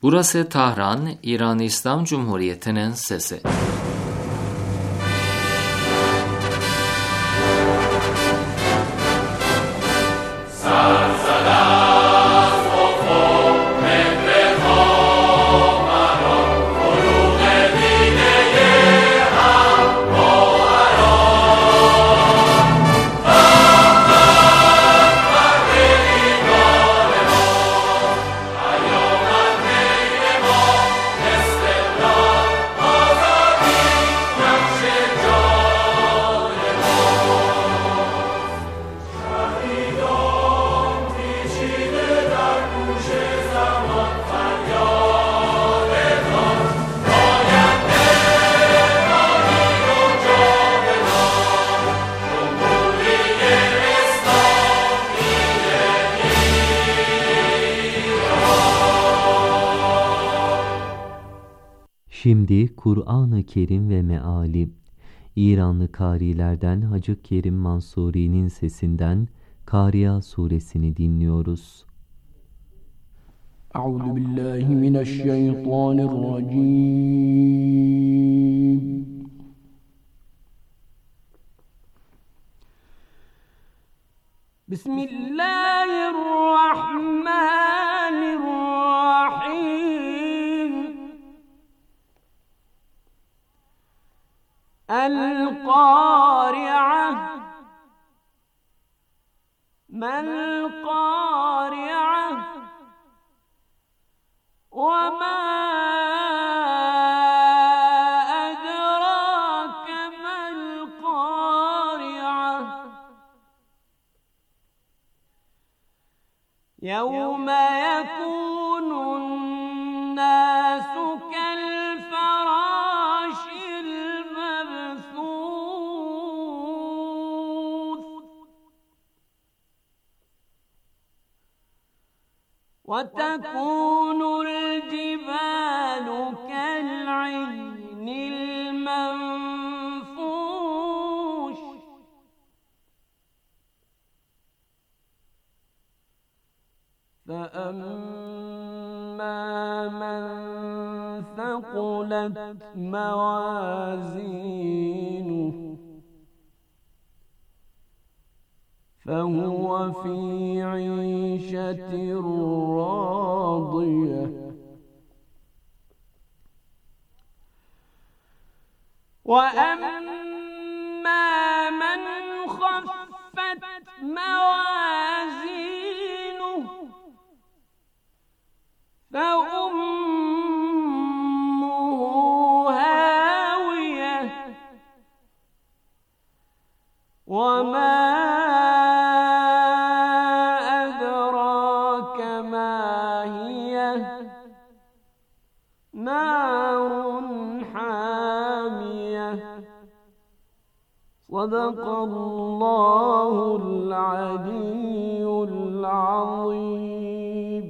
Burası Tahran, İran İslam Cumhuriyeti'nin sesi. Şimdi Kur'an-ı Kerim ve meali, İranlı kârilerden Hacı Kerim Mansuri'nin sesinden Kâriya suresini dinliyoruz. Euzubillahimineşşeytanirracim. Bismillahirrahmanirrahim. El-Kâri'a. Mel-Kâri'a. Ve mâ edrake mel-Kâri'a. Yevme yekûnun-nâsu kel-ferâşil mebthûth. Ve tekûnul-cibâlu kel-'ihnil menfûş. فَأَمَّا مَنْ ثَقُلَتْ مَوَازِينُهُ فَهُوَ فِي عِيشَةٍ رَاضِيَةٍ وَأَمَّا مَنْ خَفَّتْ مَوَازِينُهُ فَأُمُّهُ هَاوِيَةٌ وَمَا أَدْرَاكَ مَا هِيَهْ نَارٌ حَامِيَةٌ صَدَقَ اللّٰهُ الْعَلِيُّ الْعَظِيمُ.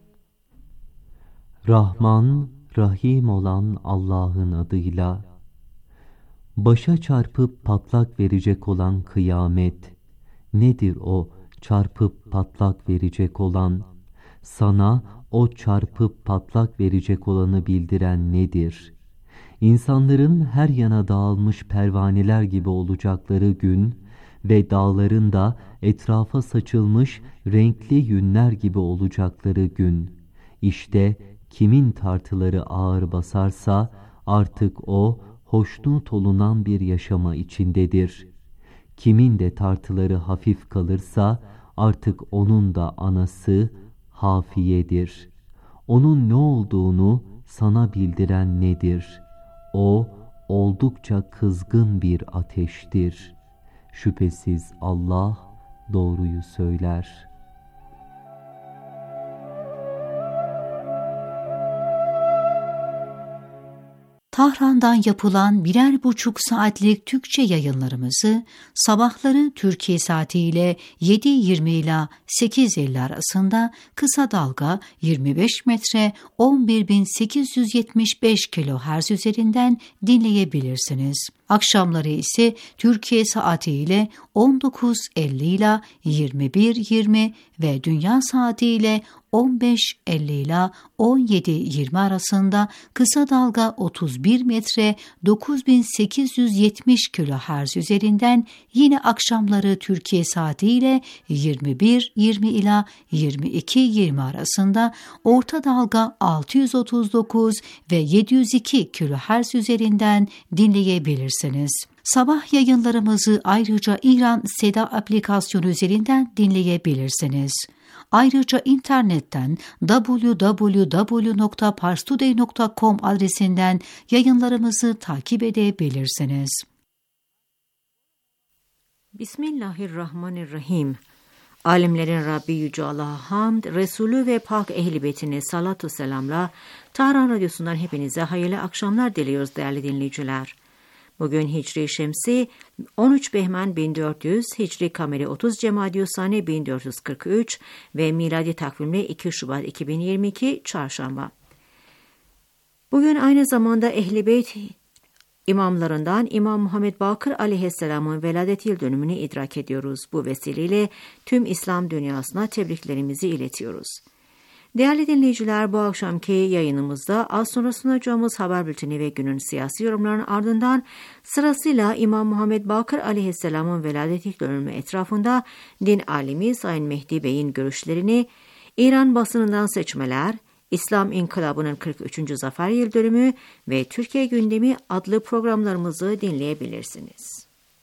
Rahman, Rahim olan Allah'ın adıyla. Başa çarpıp patlak verecek olan kıyamet. Nedir o çarpıp patlak verecek olan? Sana o çarpıp patlak verecek olanı bildiren nedir? İnsanların her yana dağılmış pervaneler gibi olacakları gün ve dağların da etrafa saçılmış renkli yünler gibi olacakları gün. İşte kimin tartıları ağır basarsa artık o hoşnut olunan bir yaşama içindedir. Kimin de tartıları hafif kalırsa artık onun da anası Hafiye'dir. Onun ne olduğunu sana bildiren nedir? O oldukça kızgın bir ateştir. Şüphesiz Allah doğruyu söyler. Tahran'dan yapılan 1,5 saatlik Türkçe yayınlarımızı sabahları Türkiye saatiyle 7:20 ile 8:50 arasında kısa dalga 25 metre 11.875 kHz üzerinden dinleyebilirsiniz. Akşamları ise Türkiye saatiyle 19.50 ile 21.20 ve dünya saatiyle 15.50 ile 17.20 arasında kısa dalga 31 metre 9870 kHz üzerinden, yine akşamları Türkiye saatiyle 21.20 ile 22.20 arasında orta dalga 639 ve 702 kHz üzerinden dinleyebilirsiniz. Sabah yayınlarımızı ayrıca İran Seda aplikasyonu üzerinden dinleyebilirsiniz. Ayrıca internetten www.parstoday.com adresinden yayınlarımızı takip edebilirsiniz. Bismillahirrahmanirrahim. Alimlerin Rabbi Yüce Allah'a hamd, Resulü ve Pak Ehl-i Beytine salatu selamla Tahran Radyosu'ndan hepinize hayırlı akşamlar diliyoruz değerli dinleyiciler. Bugün Hicri Şemsi 13 Behmen 1400, Hicri Kameri 30 Cemadyusani 1443 ve miladi takvimle 2 Şubat 2022 Çarşamba. Bugün aynı zamanda Ehl-i Beyt imamlarından İmam Muhammed Bakır aleyhisselamın veladet yıl dönümünü idrak ediyoruz. Bu vesileyle tüm İslam dünyasına tebriklerimizi iletiyoruz. Değerli dinleyiciler, bu akşamki yayınımızda az sonra sunacağımız haber bülteni ve günün siyasi yorumlarının ardından sırasıyla İmam Muhammed Bakır aleyhisselamın veladet yıl dönümü etrafında din alimi Sayın Mehdi Bey'in görüşlerini, İran basınından seçmeler, İslam İnkılabı'nın 43. Zafer Yıl Dönümü ve Türkiye Gündemi adlı programlarımızı dinleyebilirsiniz.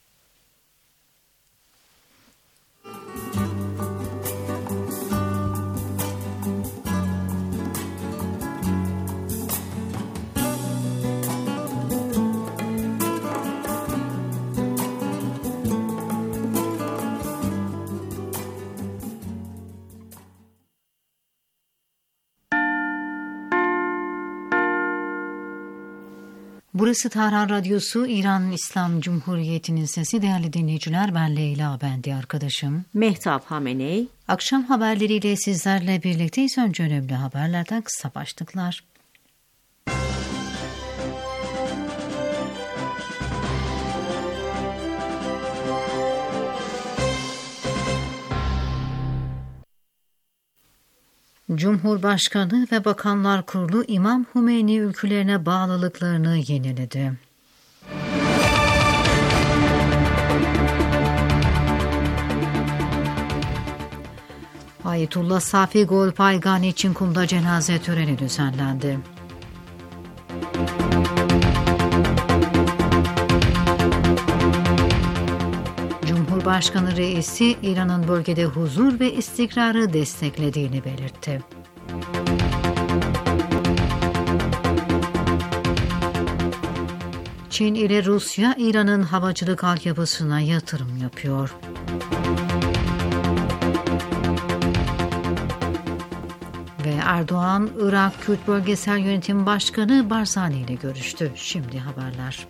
Burası Tahran Radyosu, İran İslam Cumhuriyeti'nin sesi. Değerli dinleyiciler, ben Leyla, ben de arkadaşım Mehtap Hameney. Akşam haberleriyle sizlerle birlikteyiz. Önce önemli haberlerden kısa başlıklar. Cumhurbaşkanı ve Bakanlar Kurulu İmam Hümeyni ülkülerine bağlılıklarını yeniledi. Ayetullah Safi Golpaygani için Kum'da cenaze töreni düzenlendi. Cumhurbaşkanı reisi İran'ın bölgede huzur ve istikrarı desteklediğini belirtti. Çin ile Rusya, İran'ın havacılık altyapısına yatırım yapıyor. Ve Erdoğan, Irak Kürt Bölgesel Yönetim Başkanı Barzani ile görüştü. Şimdi haberler.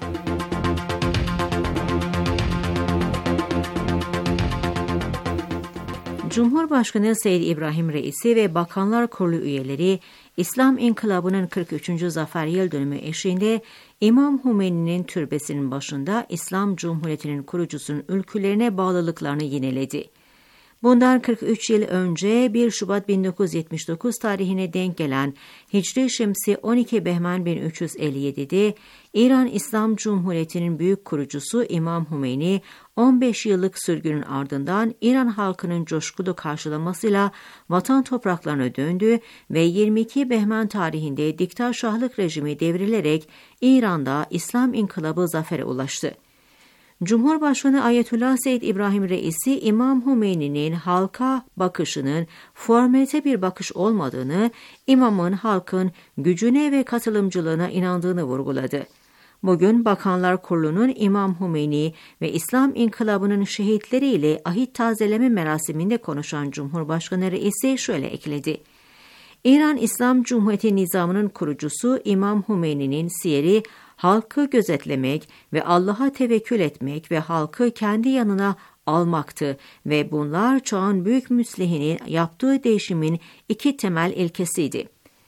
Cumhurbaşkanı Seyyid İbrahim Reisi ve Bakanlar Kurulu üyeleri İslam İnkılabı'nın 43. Zafer Yıl Dönümü eşliğinde İmam Hümeyni'nin türbesinin başında İslam Cumhuriyeti'nin kurucusunun ülkülerine bağlılıklarını yineledi. Bundan 43 yıl önce 1 Şubat 1979 tarihine denk gelen Hicri Şemsi 12 Behmen 1357'de İran İslam Cumhuriyeti'nin büyük kurucusu İmam Hümeyni 15 yıllık sürgünün ardından İran halkının coşkulu karşılamasıyla vatan topraklarına döndü ve 22 Behmen tarihinde diktatörlük rejimi devrilerek İran'da İslam İnkılabı zafere ulaştı. Cumhurbaşkanı Ayetullah Seyyid İbrahim Reisi, İmam Hümeyni'nin halka bakışının formalite bir bakış olmadığını, imamın halkın gücüne ve katılımcılığına inandığını vurguladı. Bugün Bakanlar Kurulu'nun İmam Hümeyni ve İslam İnkılabı'nın şehitleriyle ahit tazeleme merasiminde konuşan Cumhurbaşkanı Reisi şöyle ekledi. İran İslam Cumhuriyeti nizamının kurucusu İmam Hümeyni'nin siyeri, halkı gözetlemek ve Allah'a tevekkül etmek ve halkı kendi yanına almaktı ve bunlar çağın büyük müslihinin yaptığı değişimin iki temel ilkesiydi.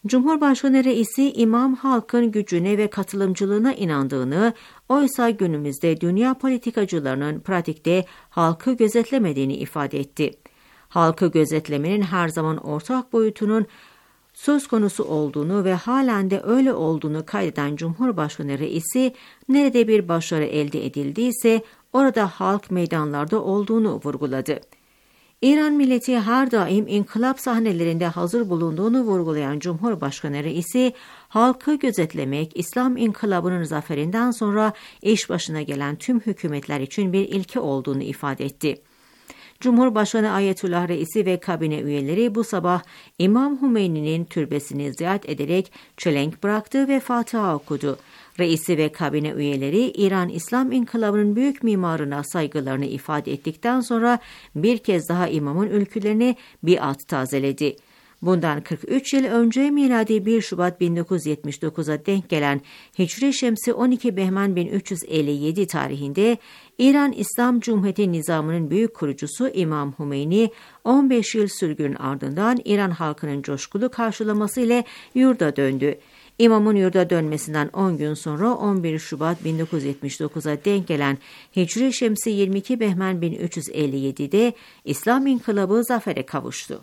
Cumhurbaşkanı reisi İmam halkın gücüne ve katılımcılığına inandığını, oysa günümüzde dünya politikacılarının pratikte halkı gözetlemediğini ifade etti. Halkı gözetlemenin her zaman ortak boyutunun söz konusu olduğunu ve halen de öyle olduğunu kaydeden Cumhurbaşkanı reisi, nerede bir başarı elde edildiyse orada halk meydanlarda olduğunu vurguladı. İran milleti her daim inkılap sahnelerinde hazır bulunduğunu vurgulayan Cumhurbaşkanı reisi, halkı gözetlemek, İslam inkılabının zaferinden sonra iş başına gelen tüm hükümetler için bir ilke olduğunu ifade etti. Cumhurbaşkanı Ayetullah Reisi ve kabine üyeleri bu sabah İmam Hümeyni'nin türbesini ziyaret ederek çelenk bıraktı ve Fatiha okudu. Reisi ve kabine üyeleri İran İslam İnkılabı'nın büyük mimarına saygılarını ifade ettikten sonra bir kez daha imamın ülkülerine biat tazeledi. Bundan 43 yıl önce miladi 1 Şubat 1979'a denk gelen Hicri Şemsi 12 Behmen 1357 tarihinde İran İslam Cumhuriyeti nizamının büyük kurucusu İmam Hümeyni 15 yıl sürgünün ardından İran halkının coşkulu karşılaması ile yurda döndü. İmamın yurda dönmesinden 10 gün sonra 11 Şubat 1979'a denk gelen Hicri Şemsi 22 Behmen 1357'de İslam İnkılabı zafere kavuştu.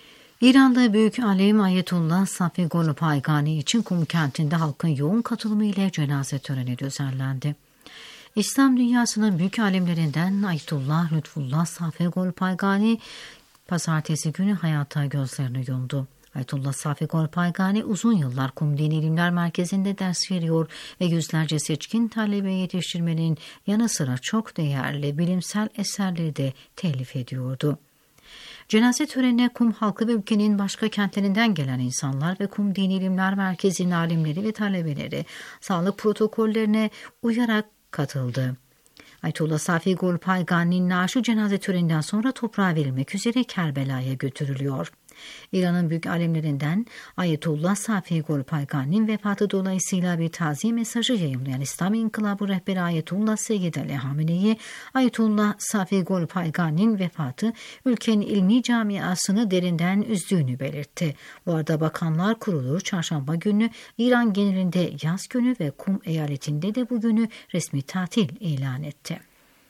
İran'da büyük alim Ayetullah Safi Golpaygani için Kum kentinde halkın yoğun katılımı ile cenaze töreni düzenlendi. İslam dünyasının büyük alimlerinden Ayetullah Lütfullah Safi Golpaygani pazartesi günü hayata gözlerini yumdu. Ayetullah Safi Golpaygani uzun yıllar Kum Dini İlimler Merkezi'nde ders veriyor ve yüzlerce seçkin talebe yetiştirmenin yanı sıra çok değerli bilimsel eserleri de telif ediyordu. Cenaze törenine Kum halkı ve ülkenin başka kentlerinden gelen insanlar ve Kum Dini İlimler Merkezi'nin alimleri ve talebeleri sağlık protokollerine uyarak katıldı. Ayetullah Safi Golpaygani'nin naaşı cenaze töreninden sonra toprağa verilmek üzere Kerbela'ya götürülüyor. İran'ın büyük alimlerinden Ayetullah Safi Golpaygani'nin vefatı dolayısıyla bir taziye mesajı yayımlayan İslam İnkılabı rehberi Ayetullah Seyyid Ali Hamenei, Ayetullah Safi Golpaygani'nin vefatı ülkenin ilmi camiasını derinden üzdüğünü belirtti. Bu arada Bakanlar Kurulu çarşamba günü İran genelinde yaz günü ve Kum eyaletinde de bugünü resmi tatil ilan etti.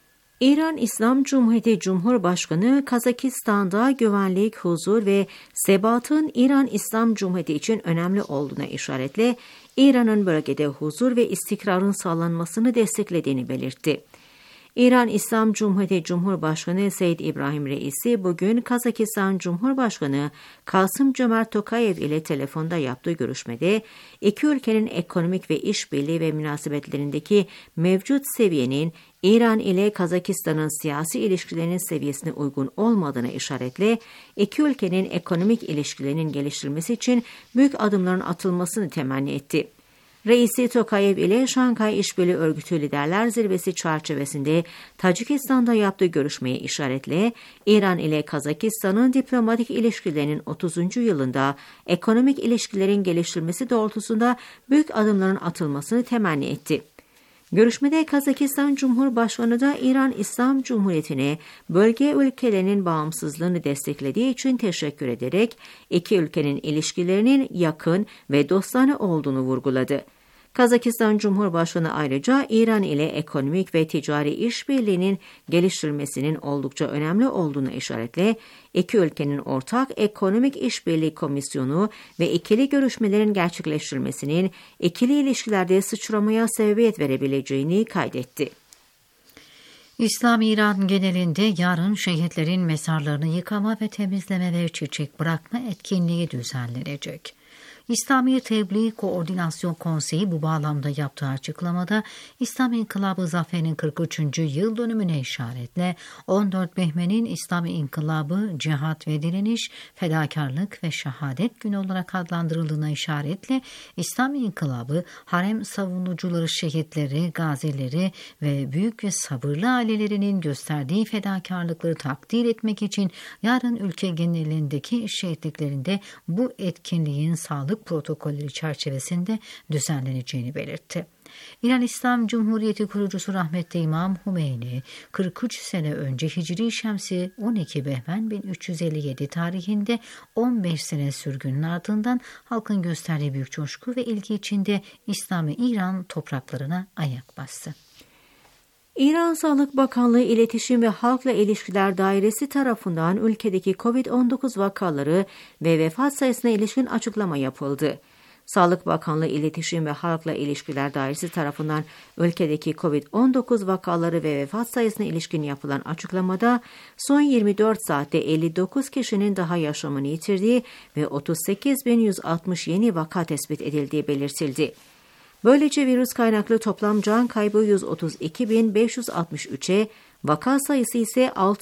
İran İslam Cumhuriyeti Cumhurbaşkanı Kazakistan'da güvenlik, huzur ve sebatın İran İslam Cumhuriyeti için önemli olduğuna işaretle İran'ın bölgede huzur ve istikrarın sağlanmasını desteklediğini belirtti. İran İslam Cumhuriyeti Cumhurbaşkanı Seyyid İbrahim Reisi bugün Kazakistan Cumhurbaşkanı Kasım-Cömert Tokayev ile telefonda yaptığı görüşmede iki ülkenin ekonomik ve işbirliği ve münasebetlerindeki mevcut seviyenin İran ile Kazakistan'ın siyasi ilişkilerinin seviyesine uygun olmadığına işaretle iki ülkenin ekonomik ilişkilerinin geliştirilmesi için büyük adımların atılmasını temenni etti. Reisi Tokayev ile Şanghay İşbirliği Örgütü Liderler Zirvesi çerçevesinde Tacikistan'da yaptığı görüşmeye işaretle İran ile Kazakistan'ın diplomatik ilişkilerinin 30. yılında ekonomik ilişkilerin geliştirilmesi doğrultusunda büyük adımların atılmasını temenni etti. Görüşmede Kazakistan Cumhurbaşkanı da İran İslam Cumhuriyeti'ne bölge ülkelerinin bağımsızlığını desteklediği için teşekkür ederek iki ülkenin ilişkilerinin yakın ve dostane olduğunu vurguladı. Kazakistan Cumhurbaşkanı ayrıca İran ile ekonomik ve ticari işbirliğinin geliştirilmesinin oldukça önemli olduğunu işaretle iki ülkenin ortak ekonomik işbirliği komisyonu ve ikili görüşmelerin gerçekleştirilmesinin ikili ilişkilerde sıçramaya sebebiyet verebileceğini kaydetti. İslam İran genelinde yarın şehitlerin mezarlarını yıkama ve temizleme ve çiçek bırakma etkinliği düzenlenecek. İslami Tebliğ Koordinasyon Konseyi bu bağlamda yaptığı açıklamada İslam İnkılabı Zaferi'nin 43. yıl dönümüne işaretle 14 Behmen'in İslam İnkılabı, cihat ve direniş, fedakarlık ve şehadet günü olarak adlandırıldığına işaretle İslam İnkılabı, harem savunucuları, şehitleri, gazileri ve büyük ve sabırlı ailelerinin gösterdiği fedakarlıkları takdir etmek için yarın ülke genelindeki şehitliklerinde bu etkinliğin sağlık protokolleri çerçevesinde düzenleneceğini belirtti. İran İslam Cumhuriyeti kurucusu rahmetli İmam Hümeyni 43 sene önce Hicri Şemsi 12 Behmen 1357 tarihinde 15 sene sürgünün ardından halkın gösterdiği büyük coşku ve ilgi içinde İslami İran topraklarına ayak bastı. İran Sağlık Bakanlığı İletişim ve Halkla İlişkiler Dairesi tarafından ülkedeki COVID-19 vakaları ve vefat sayısına ilişkin açıklama yapıldı. Sağlık Bakanlığı İletişim ve Halkla İlişkiler Dairesi tarafından ülkedeki COVID-19 vakaları ve vefat sayısına ilişkin yapılan açıklamada son 24 saatte 59 kişinin daha yaşamını yitirdiği ve 38.160 yeni vaka tespit edildiği belirtildi. Böylece virüs kaynaklı toplam can kaybı 132.563'e, vaka sayısı ise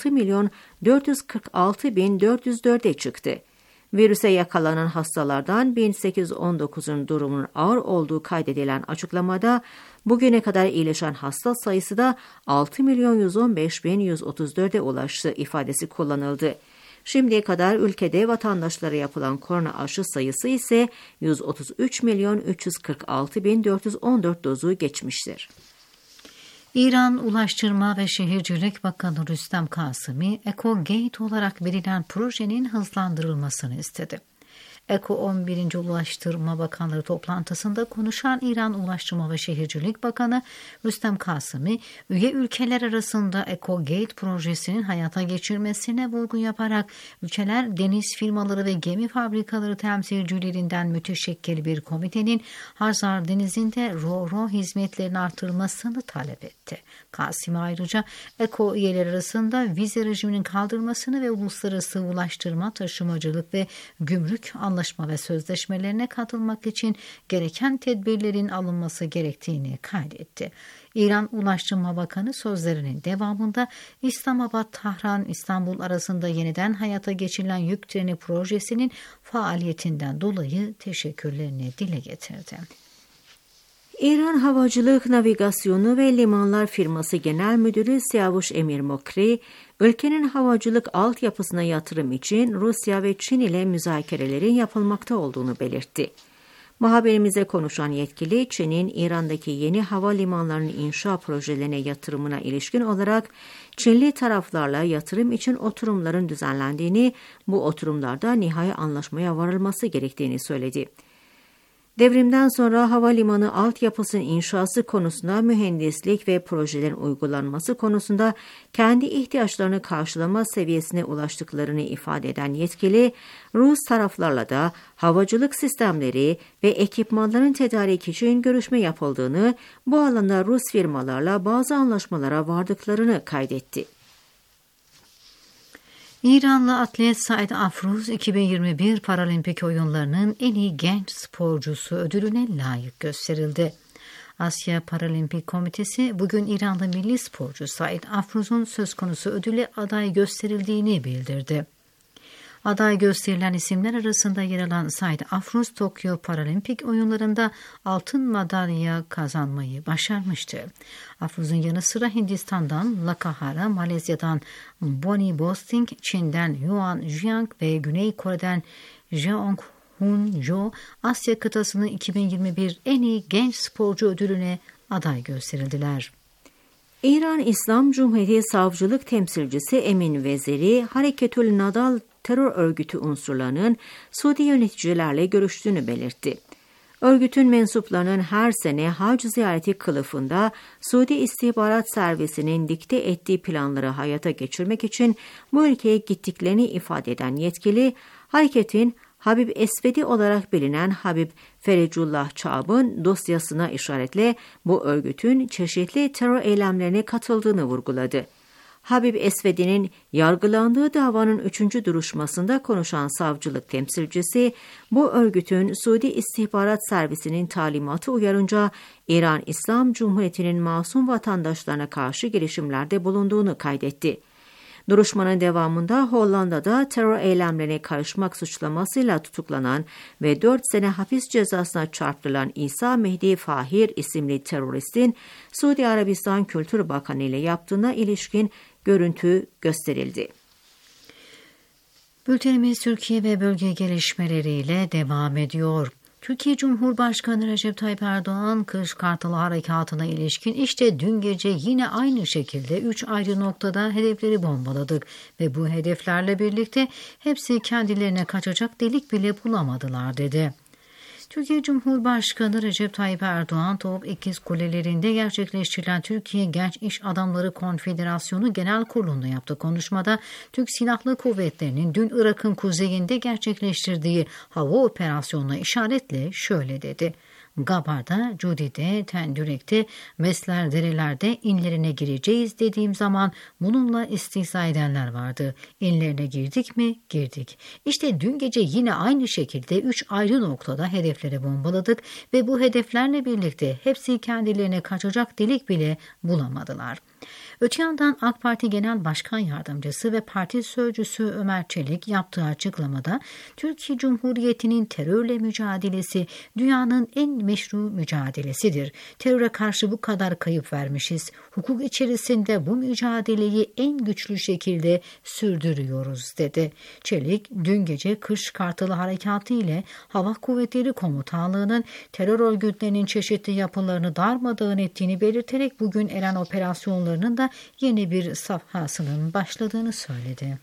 6.446.404'e çıktı. Virüse yakalanan hastalardan 1819'un durumunun ağır olduğu kaydedilen açıklamada bugüne kadar iyileşen hasta sayısı da 6.115.134'e ulaştı ifadesi kullanıldı. Şimdiye kadar ülkede vatandaşlara yapılan korona aşı sayısı ise 133.346.414 dozu geçmiştir. İran Ulaştırma ve Şehircilik Bakanı Rüstem Kasım'i Eco-Gate olarak bilinen projenin hızlandırılmasını istedi. Eko 11. Ulaştırma Bakanları toplantısında konuşan İran Ulaştırma ve Şehircilik Bakanı Rüstem Kasım'i, üye ülkeler arasında Eco-Gate projesinin hayata geçirmesine vurgu yaparak ülkeler deniz firmaları ve gemi fabrikaları temsilcilerinden müteşekkil bir komitenin Hazar Denizi'nde ro-ro hizmetlerinin artırılmasını talep etti. Kasım ayrıca Eko üyeler arasında vize rejiminin kaldırılmasını ve uluslararası ulaştırma, taşımacılık ve gümrük anlaşma ve sözleşmelerine katılmak için gereken tedbirlerin alınması gerektiğini kaydetti. İran Ulaştırma Bakanı sözlerinin devamında İslamabad-Tahran-İstanbul arasında yeniden hayata geçirilen yük treni projesinin faaliyetinden dolayı teşekkürlerini dile getirdi. İran Havacılık, Navigasyonu ve Limanlar Firması Genel Müdürü Siyavuş Emir Mokri, ülkenin havacılık altyapısına yatırım için Rusya ve Çin ile müzakerelerin yapılmakta olduğunu belirtti. Muhabirimize konuşan yetkili, Çin'in İran'daki yeni havalimanlarının inşa projelerine yatırımına ilişkin olarak Çinli taraflarla yatırım için oturumların düzenlendiğini, bu oturumlarda nihai anlaşmaya varılması gerektiğini söyledi. Devrimden sonra havalimanı altyapısının inşası konusunda mühendislik ve projelerin uygulanması konusunda kendi ihtiyaçlarını karşılama seviyesine ulaştıklarını ifade eden yetkili, Rus taraflarla da havacılık sistemleri ve ekipmanların tedariki için görüşme yapıldığını, bu alanda Rus firmalarla bazı anlaşmalara vardıklarını kaydetti. İranlı atlet Said Afruz 2021 Paralimpik oyunlarının en iyi genç sporcusu ödülüne layık gösterildi. Asya Paralimpik Komitesi bugün İranlı milli sporcu Said Afruz'un söz konusu ödüle aday gösterildiğini bildirdi. Aday gösterilen isimler arasında yer alan Said Afruz, Tokyo Paralimpik oyunlarında altın madalya kazanmayı başarmıştı. Afruz'un yanı sıra Hindistan'dan Lakahara, Malezya'dan Bonnie Bosting, Çin'den Yuan Jiang ve Güney Kore'den Jeong Hun Jo, Asya kıtasının 2021 en iyi genç sporcu ödülüne aday gösterildiler. İran İslam Cumhuriyeti Savcılık Temsilcisi Emin Veziri, Hareketül Nadal terör örgütü unsurlarının Suudi yöneticilerle görüştüğünü belirtti. Örgütün mensuplarının her sene hac ziyareti kılıfında Suudi İstihbarat Servisi'nin dikte ettiği planları hayata geçirmek için bu ülkeye gittiklerini ifade eden yetkili, hareketin Habib Esvedi olarak bilinen Habib Ferecullah Çağb'ın dosyasına işaretle bu örgütün çeşitli terör eylemlerine katıldığını vurguladı. Habib Esvedi'nin yargılandığı davanın 3. duruşmasında konuşan savcılık temsilcisi, bu örgütün Suudi İstihbarat Servisi'nin talimatı uyarınca İran İslam Cumhuriyeti'nin masum vatandaşlarına karşı girişimlerde bulunduğunu kaydetti. Duruşmanın devamında Hollanda'da terör eylemlerine karışmak suçlamasıyla tutuklanan ve 4 sene hapis cezasına çarptırılan İsa Mehdi Fahir isimli teröristin Suudi Arabistan Kültür Bakanı ile yaptığına ilişkin görüntü gösterildi. Bültenimiz Türkiye ve bölge gelişmeleriyle devam ediyor. Türkiye Cumhurbaşkanı Recep Tayyip Erdoğan, Kış Kartalı Harekatı'na ilişkin işte dün gece yine aynı şekilde 3 ayrı noktada hedefleri bombaladık ve bu hedeflerle birlikte hepsi kendilerine kaçacak delik bile bulamadılar dedi. Türkiye Cumhurbaşkanı Recep Tayyip Erdoğan, Top İkiz Kulelerinde gerçekleştirilen Türkiye Genç İş Adamları Konfederasyonu Genel Kurulu'nda yaptığı konuşmada Türk Silahlı Kuvvetleri'nin dün Irak'ın kuzeyinde gerçekleştirdiği hava operasyonuna işaretle şöyle dedi. Gabar'da, Cudi'de, Tendürek'te, Mesler derelerde inlerine gireceğiz dediğim zaman bununla istihza edenler vardı. İnlerine girdik mi? Girdik. İşte dün gece yine aynı şekilde 3 ayrı noktada hedefleri bombaladık ve bu hedeflerle birlikte hepsi kendilerine kaçacak delik bile bulamadılar. Öte yandan AK Parti Genel Başkan Yardımcısı ve Parti Sözcüsü Ömer Çelik yaptığı açıklamada Türkiye Cumhuriyeti'nin terörle mücadelesi dünyanın en meşru mücadelesidir. Teröre karşı bu kadar kayıp vermişiz. Hukuk içerisinde bu mücadeleyi en güçlü şekilde sürdürüyoruz dedi. Çelik dün gece Kış Kartalı Harekatı ile Hava Kuvvetleri Komutanlığı'nın terör örgütlerinin çeşitli yapılarını darmadağın ettiğini belirterek bugün Eren operasyonlarının da yeni bir safhasının başladığını söyledi.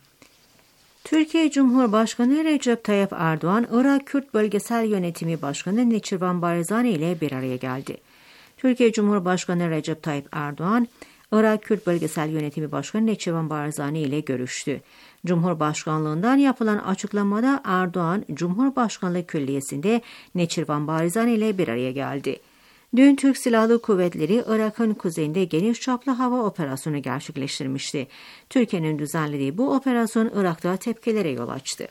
Türkiye Cumhurbaşkanı Recep Tayyip Erdoğan, Irak Kürt Bölgesel Yönetimi Başkanı Neçirvan Barzani ile bir araya geldi. Türkiye Cumhurbaşkanı Recep Tayyip Erdoğan, Irak Kürt Bölgesel Yönetimi Başkanı Neçirvan Barzani ile görüştü. Cumhurbaşkanlığından yapılan açıklamada Erdoğan, Cumhurbaşkanlığı Külliyesi'nde Neçirvan Barzani ile bir araya geldi. Dün Türk Silahlı Kuvvetleri Irak'ın kuzeyinde geniş çaplı hava operasyonu gerçekleştirmişti. Türkiye'nin düzenlediği bu operasyon Irak'ta tepkilere yol açtı.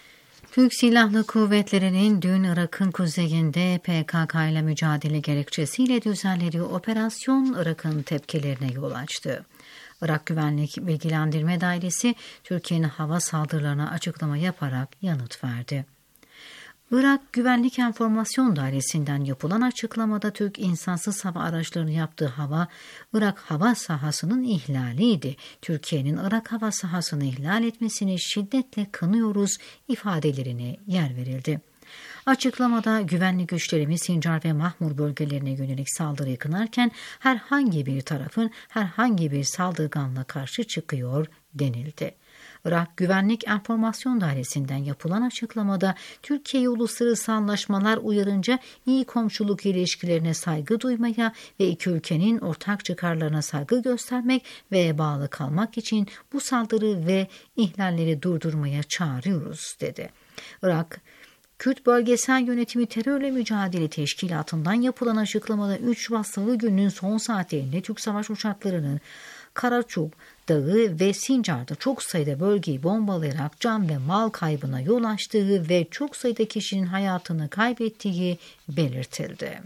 Türk Silahlı Kuvvetleri'nin dün Irak'ın kuzeyinde PKK ile mücadele gerekçesiyle düzenlediği operasyon Irak'ın tepkilerine yol açtı. Irak Güvenlik Bilgilendirme Dairesi Türkiye'nin hava saldırılarına açıklama yaparak yanıt verdi. Irak Güvenlik Enformasyon Dairesi'nden yapılan açıklamada Türk insansız hava araçlarının yaptığı Irak hava sahasının ihlaliydi. Türkiye'nin Irak hava sahasını ihlal etmesini şiddetle kınıyoruz ifadelerine yer verildi. Açıklamada güvenlik güçlerimiz Sincar ve Mahmur bölgelerine yönelik saldırıyı kınarken herhangi bir tarafın herhangi bir saldırganla karşı çıkıyor denildi. Irak Güvenlik Enformasyon Dairesi'nden yapılan açıklamada Türkiye uluslararası anlaşmalar uyarınca iyi komşuluk ilişkilerine saygı duymaya ve iki ülkenin ortak çıkarlarına saygı göstermek ve bağlı kalmak için bu saldırı ve ihlalleri durdurmaya çağırıyoruz dedi. Irak Kürt Bölgesel Yönetimi Terörle Mücadele Teşkilatı'ndan yapılan açıklamada 3 Şubat Salı gününün son saatlerinde Türk savaş uçaklarının Karaçuk Dağı ve Sincar'da çok sayıda bölgeyi bombalayarak can ve mal kaybına yol açtığı ve çok sayıda kişinin hayatını kaybettiği belirtildi.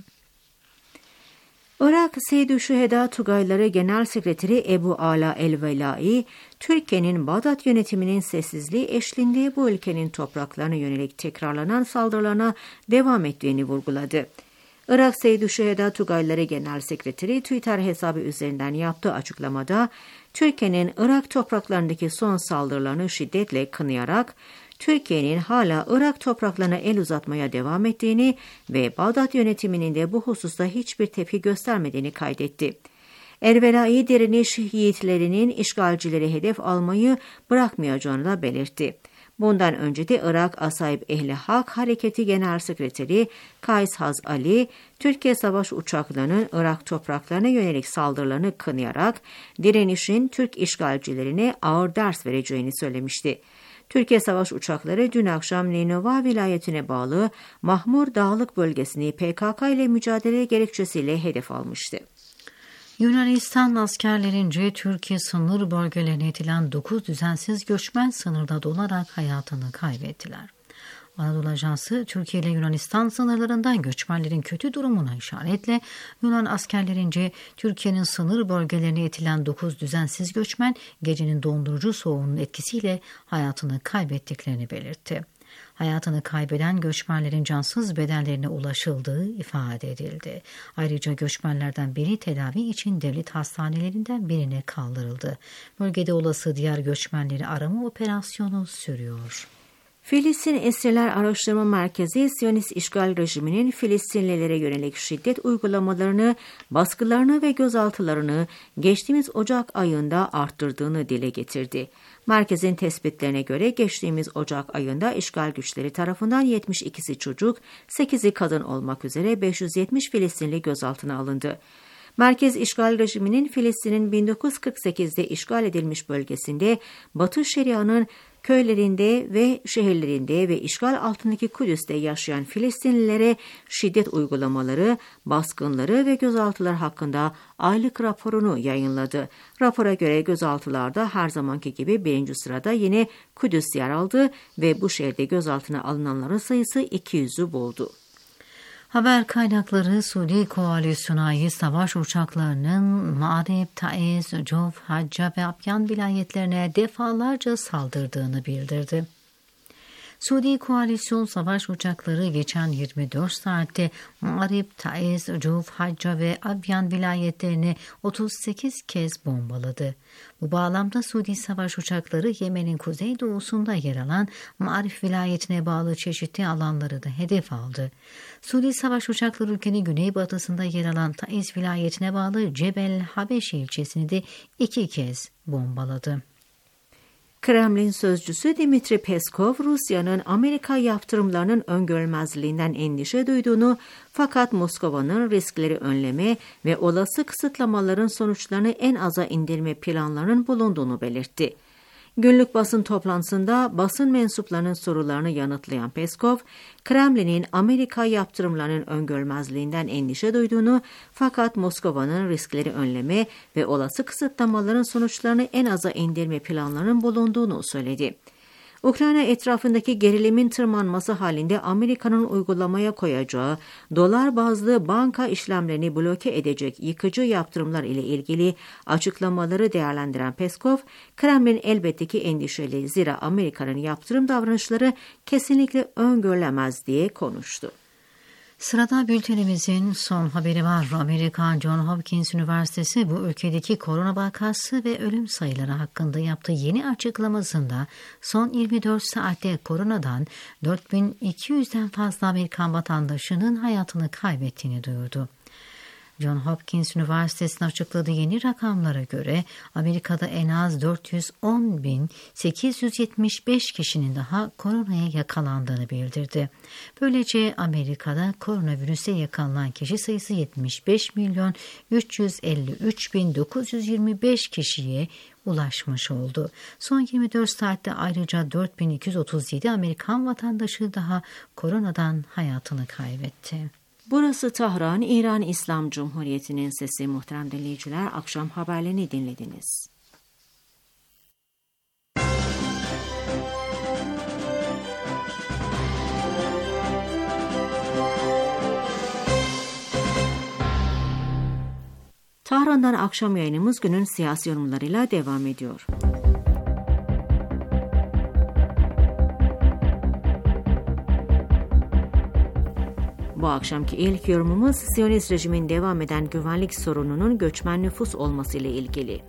Irak Seyyid-i Şüheda Tugayları Genel Sekreteri Ebu Ala El-Velai, Türkiye'nin Bağdat yönetiminin sessizliği eşliğinde bu ülkenin topraklarına yönelik tekrarlanan saldırılarına devam ettiğini vurguladı. Irak Seyyid-i Şüheda Tugayları Genel Sekreteri Twitter hesabı üzerinden yaptığı açıklamada, Türkiye'nin Irak topraklarındaki son saldırılarını şiddetle kınayarak, Türkiye'nin hala Irak topraklarına el uzatmaya devam ettiğini ve Bağdat yönetiminin de bu hususta hiçbir tepki göstermediğini kaydetti. El-Velai direniş yiğitlerinin işgalcileri hedef almayı bırakmayacağını da belirtti. Bundan önce de Irak Asayip Ehli Hak Hareketi Genel Sekreteri Kays Haz Ali, Türkiye savaş uçaklarının Irak topraklarına yönelik saldırılarını kınayarak direnişin Türk işgalcilerine ağır ders vereceğini söylemişti. Türkiye savaş uçakları dün akşam Ninova vilayetine bağlı Mahmur Dağlık bölgesini PKK ile mücadele gerekçesiyle hedef almıştı. Yunanistan askerlerince Türkiye sınır bölgelerine itilen 9 düzensiz göçmen sınırda donarak hayatını kaybettiler. Anadolu Ajansı, Türkiye ile Yunanistan sınırlarından göçmenlerin kötü durumuna işaretle Yunan askerlerince Türkiye'nin sınır bölgelerine itilen 9 düzensiz göçmen gecenin dondurucu soğuğunun etkisiyle hayatını kaybettiklerini belirtti. Hayatını kaybeden göçmenlerin cansız bedenlerine ulaşıldığı ifade edildi. Ayrıca göçmenlerden biri tedavi için devlet hastanelerinden birine kaldırıldı. Bölgede olası diğer göçmenleri arama operasyonu sürüyor. Filistin Esirler Araştırma Merkezi, Siyonist işgal rejiminin Filistinlilere yönelik şiddet uygulamalarını, baskılarını ve gözaltılarını geçtiğimiz Ocak ayında arttırdığını dile getirdi. Merkezin tespitlerine göre geçtiğimiz Ocak ayında işgal güçleri tarafından 72'si çocuk, 8'i kadın olmak üzere 570 Filistinli gözaltına alındı. Merkez işgal rejiminin Filistin'in 1948'de işgal edilmiş bölgesinde Batı Şeria'nın köylerinde ve şehirlerinde ve işgal altındaki Kudüs'te yaşayan Filistinlilere şiddet uygulamaları, baskınları ve gözaltılar hakkında aylık raporunu yayınladı. Rapora göre gözaltılarda her zamanki gibi birinci sırada yine Kudüs yer aldı ve bu şehirde gözaltına alınanların sayısı 200'ü buldu. Haber kaynakları Suudi koalisyona savaş uçaklarının Ma'rib, Taiz, Cuf, Hacca ve Abyan vilayetlerine defalarca saldırdığını bildirdi. Suudi koalisyon savaş uçakları geçen 24 saatte Ma'rib, Taiz, Cuf, Hacca ve Abyan vilayetlerini 38 kez bombaladı. Bu bağlamda Suudi savaş uçakları Yemen'in kuzeydoğusunda yer alan Ma'rib vilayetine bağlı çeşitli alanları da hedef aldı. Suudi savaş uçakları ülkenin güneybatısında yer alan Taiz vilayetine bağlı Cebel Habeşi ilçesini de 2 kez bombaladı. Kremlin sözcüsü Dmitri Peskov, Rusya'nın Amerika yaptırımlarının öngörülmezliğinden endişe duyduğunu fakat Moskova'nın riskleri önleme ve olası kısıtlamaların sonuçlarını en aza indirme planlarının bulunduğunu belirtti. Günlük basın toplantısında basın mensuplarının sorularını yanıtlayan Peskov, Kremlin'in Amerika yaptırımlarının öngörülmezliğinden endişe duyduğunu fakat Moskova'nın riskleri önleme ve olası kısıtlamaların sonuçlarını en aza indirme planlarının bulunduğunu söyledi. Ukrayna etrafındaki gerilimin tırmanması halinde Amerika'nın uygulamaya koyacağı dolar bazlı banka işlemlerini bloke edecek yıkıcı yaptırımlar ile ilgili açıklamaları değerlendiren Peskov, Kremlin elbette ki endişeli, zira Amerika'nın yaptırım davranışları kesinlikle öngörülemez diye konuştu. Sırada bültenimizin son haberi var. Amerikan Johns Hopkins Üniversitesi bu ülkedeki korona vakası ve ölüm sayıları hakkında yaptığı yeni açıklamasında son 24 saatte koronadan 4200'den fazla Amerikan vatandaşının hayatını kaybettiğini duyurdu. Johns Hopkins Üniversitesi'nin açıkladığı yeni rakamlara göre Amerika'da en az 410.875 kişinin daha koronaya yakalandığını bildirdi. Böylece Amerika'da koronavirüse yakalanan kişi sayısı 75.353.925 kişiye ulaşmış oldu. Son 24 saatte ayrıca 4.237 Amerikan vatandaşı daha koronadan hayatını kaybetti. Burası Tahran, İran İslam Cumhuriyeti'nin sesi. Muhterem dinleyiciler, akşam haberlerini dinlediniz. Tahran'dan akşam yayınımız günün siyasi yorumlarıyla devam ediyor. Bu akşamki ilk yorumumuz Siyonist rejimin devam eden güvenlik sorununun göçmen nüfus olması ile ilgili.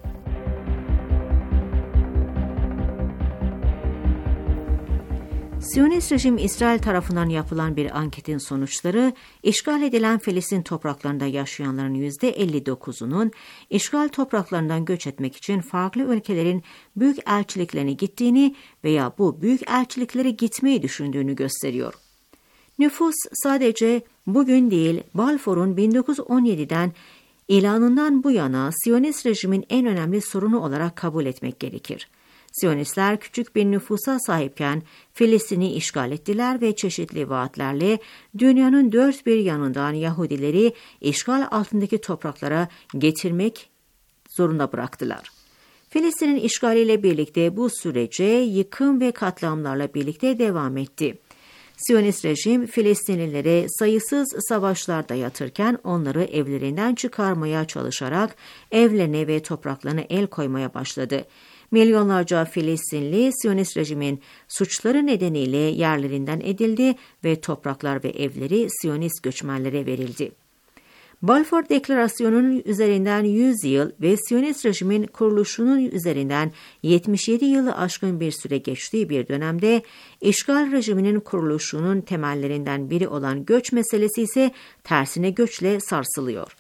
Siyonist rejim İsrail tarafından yapılan bir anketin sonuçları, işgal edilen Filistin topraklarında yaşayanların %59'unun işgal topraklarından göç etmek için farklı ülkelerin büyük elçiliklerine gittiğini veya bu büyük elçiliklere gitmeyi düşündüğünü gösteriyor. Nüfus sadece bugün değil, Balfour'un 1917'den ilanından bu yana Siyonist rejimin en önemli sorunu olarak kabul etmek gerekir. Siyonistler küçük bir nüfusa sahipken Filistin'i işgal ettiler ve çeşitli vaatlerle dünyanın dört bir yanından Yahudileri işgal altındaki topraklara getirmek zorunda bıraktılar. Filistin'in işgaliyle birlikte bu sürece yıkım ve katliamlarla birlikte devam etti. Siyonist rejim Filistinlilere sayısız savaşlar dayatırken onları evlerinden çıkarmaya çalışarak evlerine ve topraklarına el koymaya başladı. Milyonlarca Filistinli Siyonist rejimin suçları nedeniyle yerlerinden edildi ve topraklar ve evleri Siyonist göçmenlere verildi. Balfour Deklarasyonu'nun üzerinden 100 yıl ve Siyonist rejimin kuruluşunun üzerinden 77 yılı aşkın bir süre geçtiği bir dönemde işgal rejiminin kuruluşunun temellerinden biri olan göç meselesi ise tersine göçle sarsılıyor.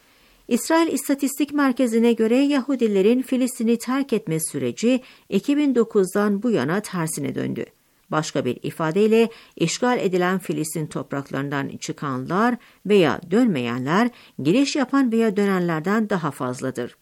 İsrail İstatistik Merkezi'ne göre Yahudilerin Filistin'i terk etme süreci 2009'dan bu yana tersine döndü. Başka bir ifadeyle işgal edilen Filistin topraklarından çıkanlar veya dönmeyenler giriş yapan veya dönenlerden daha fazladır.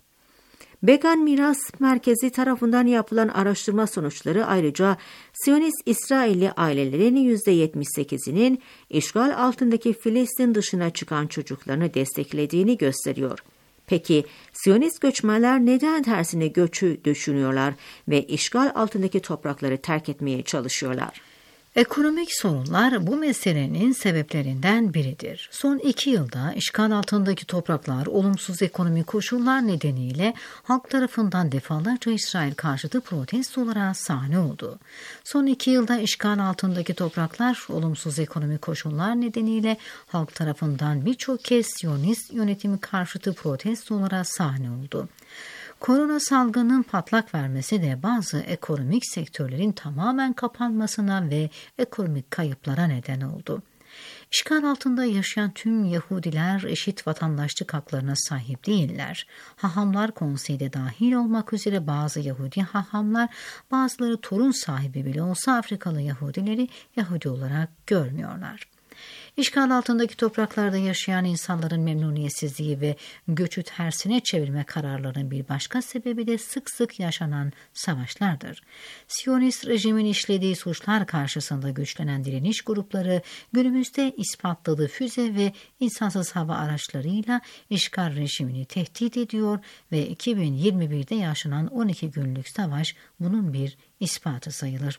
Began Miras Merkezi tarafından yapılan araştırma sonuçları ayrıca Siyonist İsrailli ailelerin %78'inin işgal altındaki Filistin dışına çıkan çocuklarını desteklediğini gösteriyor. Peki Siyonist göçmenler neden tersine göçü düşünüyorlar ve işgal altındaki toprakları terk etmeye çalışıyorlar? Ekonomik sorunlar bu meselenin sebeplerinden biridir. Son 2 yılda işgal altındaki topraklar olumsuz ekonomik koşullar nedeniyle halk tarafından defalarca İsrail karşıtı protestolara sahne oldu. Son 2 yılda işgal altındaki topraklar olumsuz ekonomik koşullar nedeniyle halk tarafından birçok kez Siyonist yönetimi karşıtı protestolara sahne oldu. Korona salgının patlak vermesi de bazı ekonomik sektörlerin tamamen kapanmasına ve ekonomik kayıplara neden oldu. İşgal altında yaşayan tüm Yahudiler eşit vatandaşlık haklarına sahip değiller. Hahamlar konseyde dahil olmak üzere bazı Yahudi hahamlar, bazıları torun sahibi bile olsa Afrikalı Yahudileri Yahudi olarak görmüyorlar. İşgal altındaki topraklarda yaşayan insanların memnuniyetsizliği ve göçü tersine çevirme kararlarının bir başka sebebi de sık sık yaşanan savaşlardır. Siyonist rejimin işlediği suçlar karşısında güçlenen direniş grupları günümüzde ispatladığı füze ve insansız hava araçlarıyla işgal rejimini tehdit ediyor ve 2021'de yaşanan 12 günlük savaş bunun bir ispatı sayılır.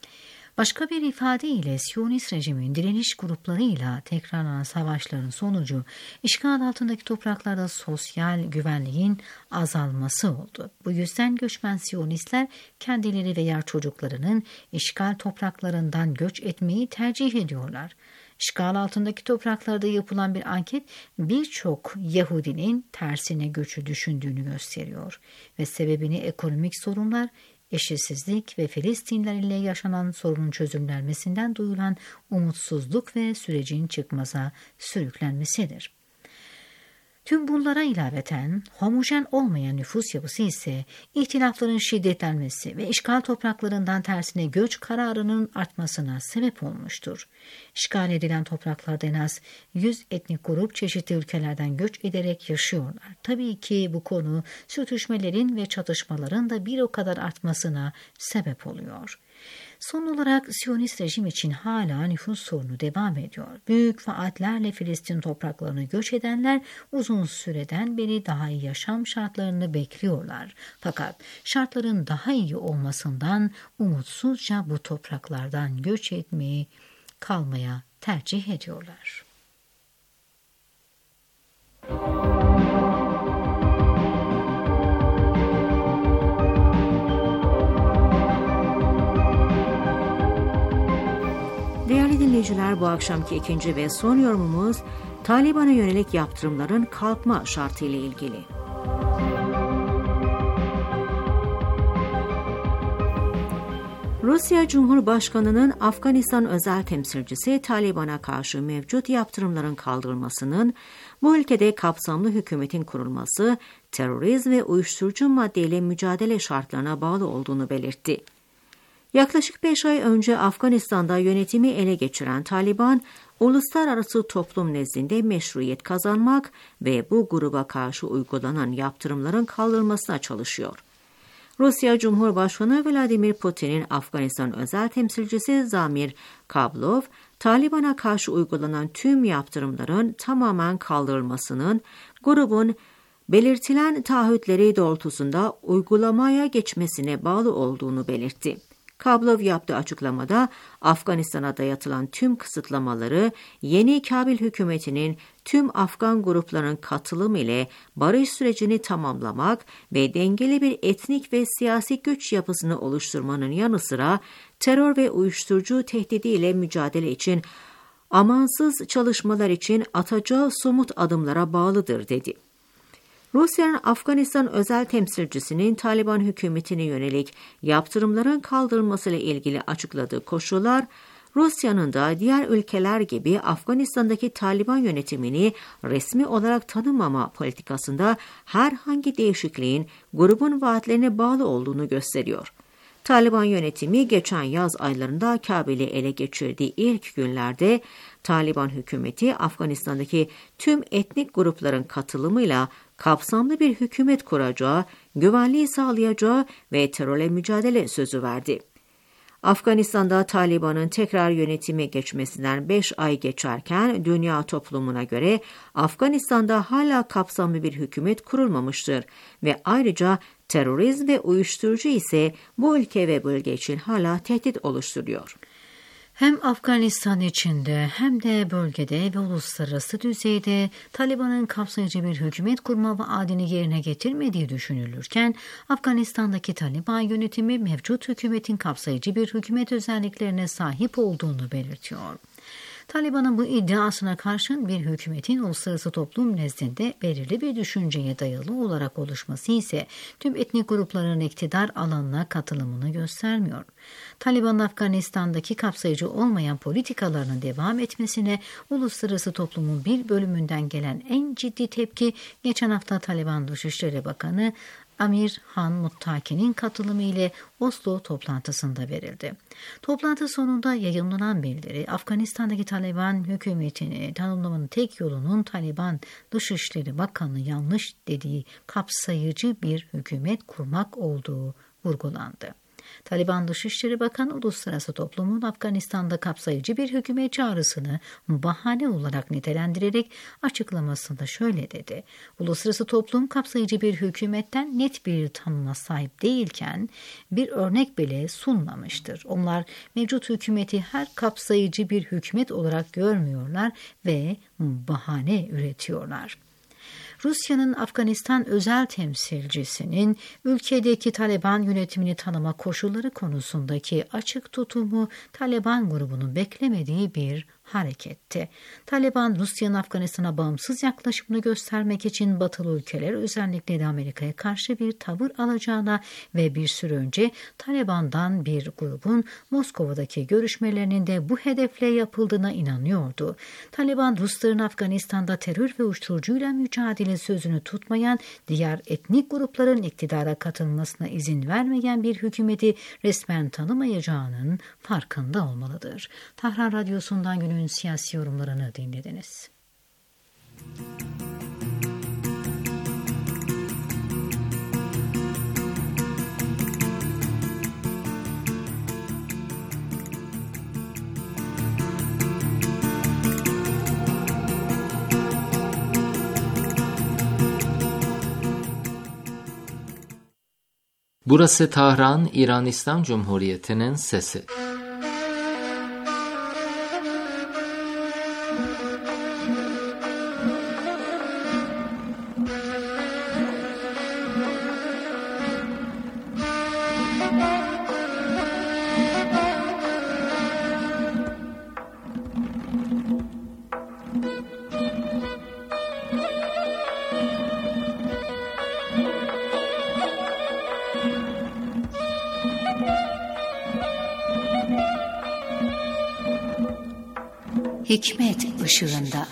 Başka bir ifadeyle Siyonist rejimin direniş gruplarıyla tekrarlanan savaşların sonucu işgal altındaki topraklarda sosyal güvenliğin azalması oldu. Bu yüzden göçmen Siyonistler kendileri veya çocuklarının işgal topraklarından göç etmeyi tercih ediyorlar. İşgal altındaki topraklarda yapılan bir anket birçok Yahudinin tersine göçü düşündüğünü gösteriyor ve sebebini ekonomik sorunlar, eşitsizlik ve Filistinler ile yaşanan sorunun çözümlenmesinden duyulan umutsuzluk ve sürecin çıkmaza sürüklenmesidir. Tüm bunlara ilaveten homojen olmayan nüfus yapısı ise ihtilafların şiddetlenmesi ve işgal topraklarından tersine göç kararının artmasına sebep olmuştur. İşgal edilen topraklarda en az 100 etnik grup çeşitli ülkelerden göç ederek yaşıyorlar. Tabii ki bu konu sürtüşmelerin ve çatışmaların da bir o kadar artmasına sebep oluyor. Son olarak Siyonist rejim için hala nüfus sorunu devam ediyor. Büyük vaatlerle Filistin topraklarına göç edenler uzun süreden beri daha iyi yaşam şartlarını bekliyorlar. Fakat şartların daha iyi olmasından umutsuzca bu topraklardan göç etmeyi, kalmaya tercih ediyorlar. Değerli dinleyiciler, bu akşamki ikinci ve son yorumumuz Taliban'a yönelik yaptırımların kalkma şartı ile ilgili. Rusya Cumhurbaşkanı'nın Afganistan özel temsilcisi Taliban'a karşı mevcut yaptırımların kaldırılmasının bu ülkede kapsamlı hükümetin kurulması, terörizm ve uyuşturucu maddeyle mücadele şartlarına bağlı olduğunu belirtti. Yaklaşık 5 ay önce Afganistan'da yönetimi ele geçiren Taliban, uluslararası toplum nezdinde meşruiyet kazanmak ve bu gruba karşı uygulanan yaptırımların kaldırılmasına çalışıyor. Rusya Cumhurbaşkanı Vladimir Putin'in Afganistan özel temsilcisi Zamir Kabulov, Taliban'a karşı uygulanan tüm yaptırımların tamamen kaldırılmasının grubun belirtilen taahhütleri doğrultusunda uygulamaya geçmesine bağlı olduğunu belirtti. Kabulov yaptığı açıklamada Afganistan'a dayatılan tüm kısıtlamaları yeni Kabil hükümetinin tüm Afgan gruplarının katılımı ile barış sürecini tamamlamak ve dengeli bir etnik ve siyasi güç yapısını oluşturmanın yanı sıra terör ve uyuşturucu tehdidiyle mücadele için amansız çalışmalar için atacağı somut adımlara bağlıdır dedi. Rusya'nın Afganistan özel temsilcisinin Taliban hükümetine yönelik yaptırımların kaldırılmasıyla ilgili açıkladığı koşullar, Rusya'nın da diğer ülkeler gibi Afganistan'daki Taliban yönetimini resmi olarak tanımama politikasında herhangi değişikliğin grubun vaatlerine bağlı olduğunu gösteriyor. Taliban yönetimi geçen yaz aylarında Kabil'i ele geçirdiği ilk günlerde Taliban hükümeti Afganistan'daki tüm etnik grupların katılımıyla kapsamlı bir hükümet kuracağı, güvenliği sağlayacağı ve terörle mücadele sözü verdi. Afganistan'da Taliban'ın tekrar yönetime geçmesinden 5 ay geçerken dünya toplumuna göre Afganistan'da hala kapsamlı bir hükümet kurulmamıştır ve ayrıca terörizm ve uyuşturucu ise bu ülke ve bölge için hala tehdit oluşturuyor. Hem Afganistan içinde hem de bölgede ve uluslararası düzeyde Taliban'ın kapsayıcı bir hükümet kurma vaadini yerine getirmediği düşünülürken, Afganistan'daki Taliban yönetimi mevcut hükümetin kapsayıcı bir hükümet özelliklerine sahip olduğunu belirtiyor. Taliban'ın bu iddiasına karşın bir hükümetin uluslararası toplum nezdinde belirli bir düşünceye dayalı olarak oluşması ise tüm etnik grupların iktidar alanına katılımını göstermiyor. Taliban'ın Afganistan'daki kapsayıcı olmayan politikalarının devam etmesine uluslararası toplumun bir bölümünden gelen en ciddi tepki geçen hafta Taliban Dışişleri Bakanı Amir Han Muttaki'nin katılımı ile Oslo toplantısında verildi. Toplantı sonunda yayımlanan bildiri, Afganistan'daki Taliban hükümetini tanımlamanın tek yolunun Taliban Dışişleri Bakanı yanlış dediği kapsayıcı bir hükümet kurmak olduğu vurgulandı. Taliban Dışişleri Bakanı uluslararası toplumun Afganistan'da kapsayıcı bir hükümet çağrısını bahane olarak nitelendirerek açıklamasında şöyle dedi. Uluslararası toplum kapsayıcı bir hükümetten net bir tanıma sahip değilken bir örnek bile sunmamıştır. Onlar mevcut hükümeti her kapsayıcı bir hükümet olarak görmüyorlar ve bahane üretiyorlar. Rusya'nın Afganistan özel temsilcisinin ülkedeki Taliban yönetimini tanıma koşulları konusundaki açık tutumu Taliban grubunun beklemediği bir hareketti. Taliban, Rusya'nın Afganistan'a bağımsız yaklaşımını göstermek için batılı ülkeler, özellikle de Amerika'ya karşı bir tavır alacağına ve bir süre önce Taliban'dan bir grubun Moskova'daki görüşmelerinin de bu hedefle yapıldığına inanıyordu. Taliban, Rusların Afganistan'da terör ve uyuşturucuyla mücadele sözünü tutmayan, diğer etnik grupların iktidara katılmasına izin vermeyen bir hükümeti resmen tanımayacağının farkında olmalıdır. Tahran Radyosu'ndan günün siyasi yorumlarını dinlediniz. Burası Tahran, İran İslam Cumhuriyeti'nin sesi. Hikmet ışığında.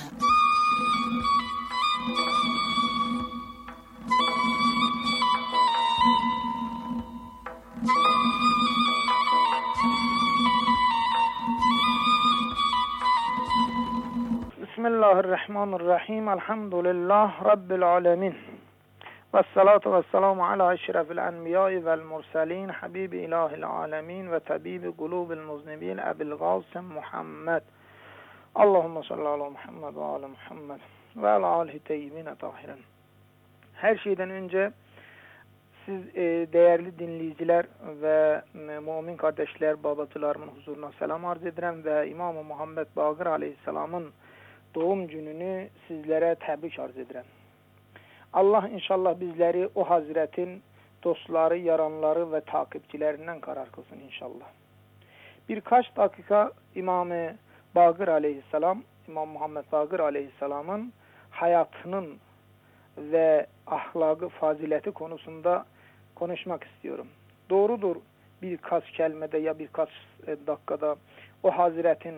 Bismillahirrahmanirrahim. Elhamdülillah Rabbil alemin. Vessalatu vesselamu ala eşrefil enbiyai vel murselin, habibi ilahil alemin ve tabibi kulubil muznibin Ebil Gasim Muhammed. Allahümme salli ala Muhammed ve ala Muhammed ve ala alihi teyyibine tahiren. Her şeyden önce siz değerli dinleyiciler ve mümin kardeşler, babatılarımın huzuruna selam arz ederim ve İmam-ı Muhammed Baqir Aleyhisselam'ın doğum gününü sizlere tebrik arz ederim. Allah inşallah bizleri o Hazretin dostları, yaranları ve takipçilerinden karar kılsın inşallah. Birkaç dakika İmam-ı Baqir aleyhisselam, İmam Muhammed Baqir aleyhisselamın hayatının ve ahlakı, faziləti konusunda konuşmak istiyorum. Doğrudur, birkaç kelimede ya birkaç dakikada o Hazretin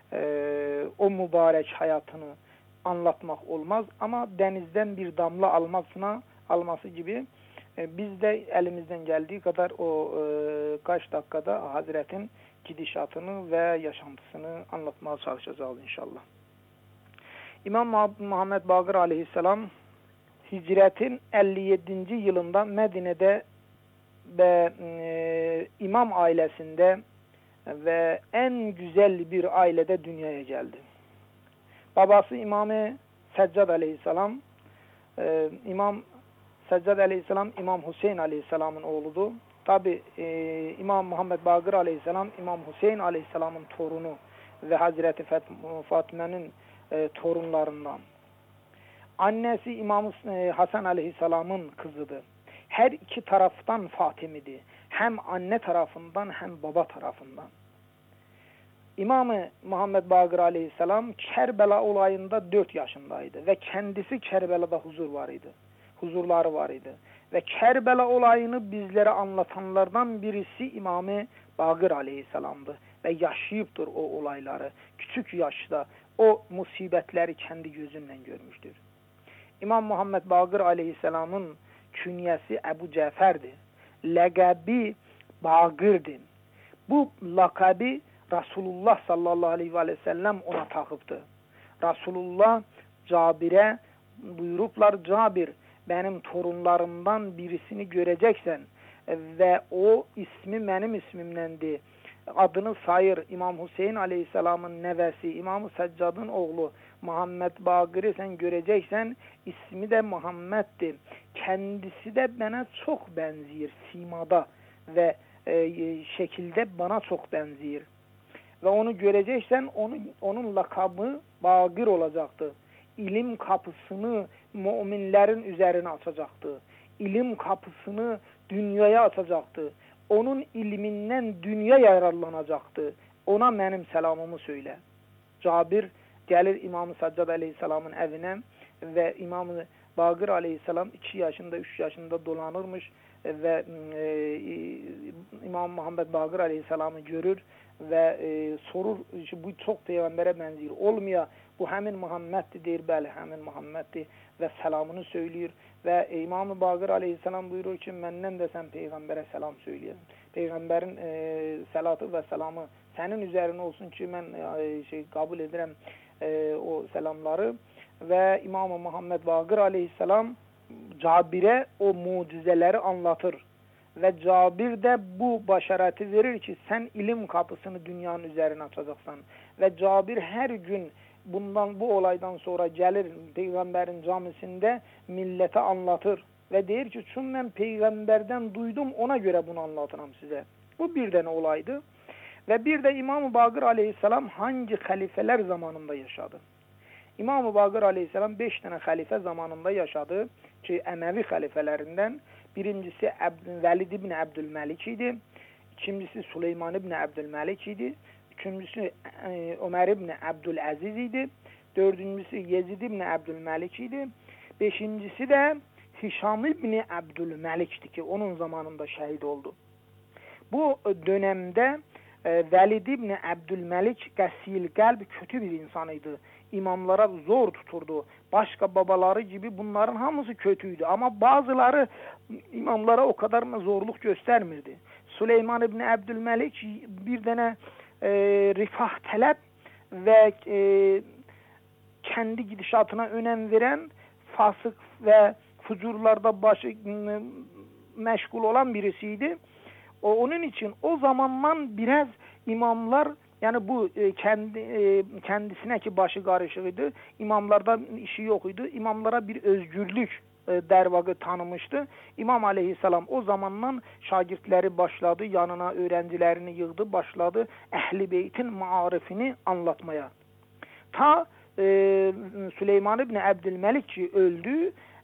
o mübarek hayatını anlatmak olmaz ama denizden bir damla alması gibi biz de elimizden geldiği kadar o kaç dakikada Hazretin gidişatını ve yaşantısını anlatmaya çalışacağız inşallah. İmam Muhammed Baqir aleyhisselam hicretin 57. yılında Medine'de ve imam ailesinde ve en güzel bir ailede dünyaya geldi. Babası İmam-ı Seccad aleyhisselam, İmam Seccad aleyhisselam İmam Hüseyin aleyhisselamın oğludur. Tabi İmam Muhammed Baqir aleyhisselam İmam Hüseyin aleyhisselamın torunu ve Hazreti Fatıma'nın torunlarından. Annesi İmam Hasan aleyhisselamın kızıdır. Her iki taraftan Fatimi'di. Hem anne tarafından hem baba tarafından. İmam-ı Muhammed Baqir aleyhisselam Kerbela olayında 4 yaşındaydı ve kendisi Kerbela'da huzurları var idi. Ve Kerbela olayını bizlere anlatanlardan birisi İmam-ı Baqir aleyhisselamdı ve yaşayıptır o olayları. Küçük yaşta o musibetleri kendi gözünden görmüştür. İmam Muhammed Baqir aleyhisselamın künyesi Ebu Cafer'di. Lakabi Baqir'di. Bu lakabi Resulullah sallallahu aleyhi ve sellem ona takıptı. Resulullah Cabir'e buyruklar, Cabir benim torunlarımdan birisini göreceksen ve o ismi benim ismimdendi. Adını sayır. İmam Hüseyin aleyhisselamın nevesi, İmam-ı Seccad'ın oğlu Muhammed Baqir'i sen göreceksen ismi de Muhammed'di. Kendisi de bana çok benziyor simada ve şekilde bana çok benziyor. Ve onu göreceksen onun lakabı Baqir olacaktı. İlim kapısını müminlerin üzerine açacaktı. İlim kapısını dünyaya açacaktı. Onun ilminden dünya yararlanacaktı. Ona benim selamımı söyle. Cabir gelir İmam-ı Seccad aleyhisselamın evine ve İmam-ı Baqir aleyhisselam 2 yaşında 3 yaşında dolanırmış ve İmam Muhammed Baqir aleyhisselamı görür ve sorur, bu çok peygambere benziyor. Olmuyor, bu hemin Muhammed'di der, bəli hemin Muhammed'di ve selamını söylüyor ve İmam-ı Baqir aleyhisselam buyurur ki menden de sen peygambere selam söyleyin. Peygamberin selatı ve selamı senin üzerine olsun ki ben kabul ederim o selamları ve İmam-ı Muhammed Baqir aleyhisselam Cabir'e o mucizeleri anlatır. Ve Cabir de bu başareti verir ki sen ilim kapısını dünyanın üzerine açacaksan. Ve Cabir her gün bu olaydan sonra gelir peygamberin camisinde millete anlatır. Ve der ki çünkü ben peygamberden duydum ona göre bunu anlatırım size. Bu bir tane olaydı. Ve bir de İmam-ı Baqir aleyhisselam hangi halifeler zamanında yaşadı? İmam-ı Baqir aleyhisselam 5 tane halife zamanında yaşadı. Ki Emevi halifelerinden birincisi Velid ibn Abdülmelik idi. İkincisi Süleyman ibn Abdülmelik idi. Üçüncüsü Ömer ibn Abdülaziz idi. Dördüncüsü Yezid ibn Abdülmelik idi. Beşincisi de Hişam ibn Abdülmelik'ti ki onun zamanında şehit oldu. Bu dönemde Velid ibn Abdülmelik gasil kalp kötü bir insanıydı. İmamlara zor tuturdu. Başka babaları gibi bunların hamısı kötüydü. Ama bazıları imamlara o kadar zorluk göstermirdi. Süleyman ibn Abdülmelik bir tane rifah talep ve kendi gidişatına önem veren fasık ve fucurlarda başı meşgul olan birisiydi. Onun için o zamandan biraz imamlar yani bu kendisine ki başı karışığıydı. İmamlarda işi yokuydu. İmamlara bir özgürlük dervagı tanımıştı. İmam aleyhisselam o zamandan şagirdleri başladı. Yanına öğrencilerini yığdı. Başladı Ehl-i Beyt'in maarifini anlatmaya. Ta Süleyman ibn Abdülmelik öldü.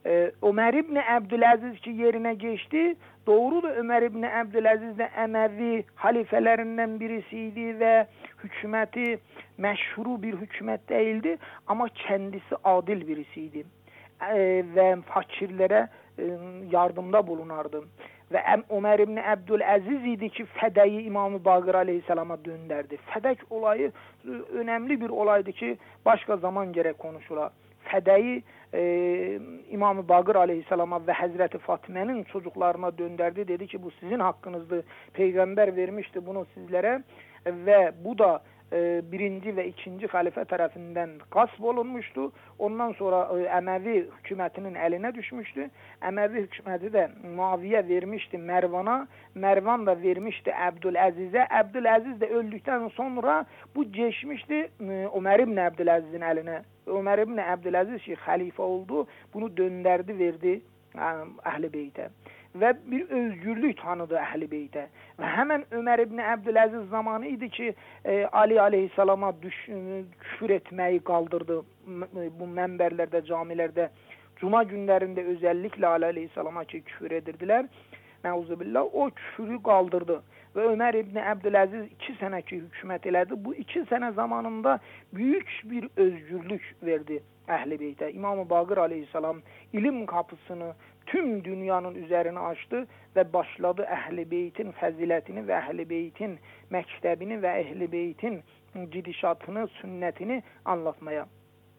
Ömer İbni Abdülaziz ki yerine geçti. Doğrudur, Ömer İbni Abdülaziz de Emevi halifelerinden birisiydi ve hükümeti meşru bir hükümet değildi ama kendisi adil birisiydi ve fakirlere yardımda bulunardı. Ve Ömer İbni Abdülaziz idi ki Fede'yi İmam-ı Bakır Aleyhisselam'a döndürdü. Fedek olayı önemli bir olaydı ki başka zaman gerek konuşula. Fede'yi İmam-ı Bakır Aleyhisselam'a ve Hazreti Fatime'nin çocuklarına döndürdü. Dedi ki bu sizin hakkınızdı. Peygamber vermişti bunu sizlere ve bu da birinci ve ikinci halife tarafından gasp olunmuştu. Ondan sonra Emevi hükümetinin eline düşmüştü. Emevi hükümeti de Muaviye vermişti Mervan'a. Mervan da vermişti Abdülaziz'e. Abdülaziz de öldükten sonra bu geçmişti Ömer İbni Abdülaziz'in eline. Ömer İbni Abdülaziz ki halife oldu. Bunu döndürdü, verdi Ehl-i Beyt'e. Ve bir özgürlük tanıdı Ehl-i Beyt'e. Ve hemen Ömer İbni Abdülaziz zamanıydı ki Ali Aleyhisselam'a küfür etmeyi kaldırdı. Bu menberlerde, camilerde, cuma günlerinde özellikle Ali Aleyhisselam'a küfür edirdiler. Neuzubillah, o küfürü kaldırdı. Ve Ömer İbni Abdülaziz 2 seneki hükümet elədi. Bu 2 sene zamanında büyük bir özgürlük verdi Ehl-i Beyt'e. İmam-ı Bakır Aleyhisselam ilim kapısını tüm dünyanın üzerine açtı ve başladı Ehl-i Beyt'in faziletini ve Ehl-i Beyt'in mektebini ve Ehl-i Beyt'in gidişatını, sünnetini anlatmaya.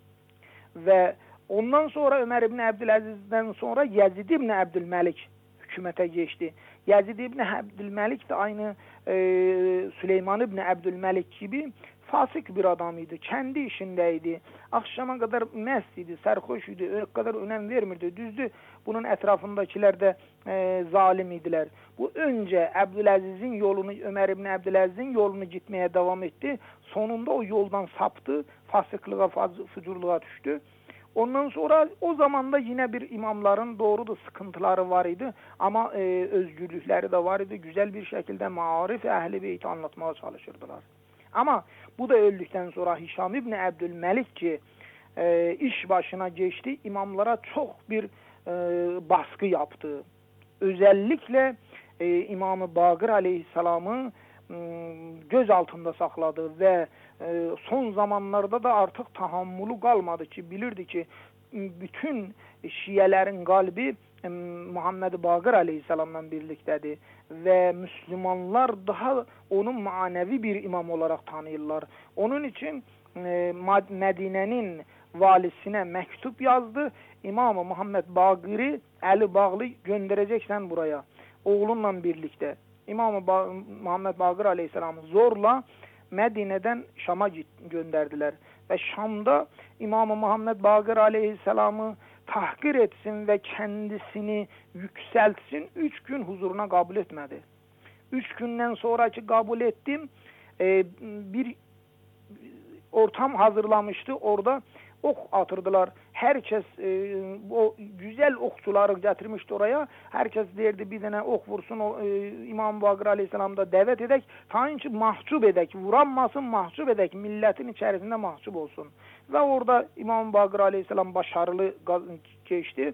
Ve ondan sonra Ömer İbni Abdülaziz'den sonra Yazid İbni Abdülmelik hükümete geçti. Yazid İbni Abdülmelik de aynı Süleyman İbni Abdülmelik gibi fasık bir adamıydı. Kendi işindeydi. Akşama kadar mest idi, sarhoş idi. O kadar önem vermirdi. Düzdü. Bunun etrafındakiler de zalim idiler. Bu önce Abdülaziz'in yolunu, Ömer İbni Abdülaziz'in yolunu gitmeye devam etti. Sonunda o yoldan saptı. Fasıklığa, fücurluğa düştü. Ondan sonra o zaman da yine bir imamların doğrudur sıkıntıları var idi ama özgürlükleri de var idi. Güzel bir şekilde marif Ehl-i Beyt'i anlatmaya çalışırdılar. Ama bu da öldükten sonra Hişam İbni Abdülmelik ki iş başına geçti, imamlara çok bir baskı yaptı. Özellikle İmam-ı Bakır Aleyhisselam'ı göz altında sakladı ve son zamanlarda da artık tahammülü kalmadı ki bilirdi ki bütün Şiilerin kalbi Muhammed Bakır Aleyhisselam'la birliktedir ve Müslümanlar daha onu manevi bir imam olarak tanıyorlar. Onun için Medine'nin valisine mektup yazdı. İmam-ı Muhammed Bakır'ı eli bağlı göndereceksen buraya oğlunla birlikte. İmam-ı Muhammed Bakır Aleyhisselam'ı zorla Medine'den Şam'a gönderdiler. Ve Şam'da İmam-ı Muhammed Bakır Aleyhisselam'ı tahkir etsin ve kendisini yükseltsin. 3 gün huzuruna kabul etmedi. 3 günden sonraki kabul ettim. Bir ortam hazırlamıştı. Orada ok atırdılar. Herkes o güzel okçuları getirmişti oraya. Herkes derdi bir tane ok vursun. İmam Bakır Aleyhisselam da davet edek. Tanrı mahcup edek. Vuranmasın, mahcup edek. Milletin içerisinde mahcup olsun. Ve orada İmam Bakır Aleyhisselam başarılı geçti.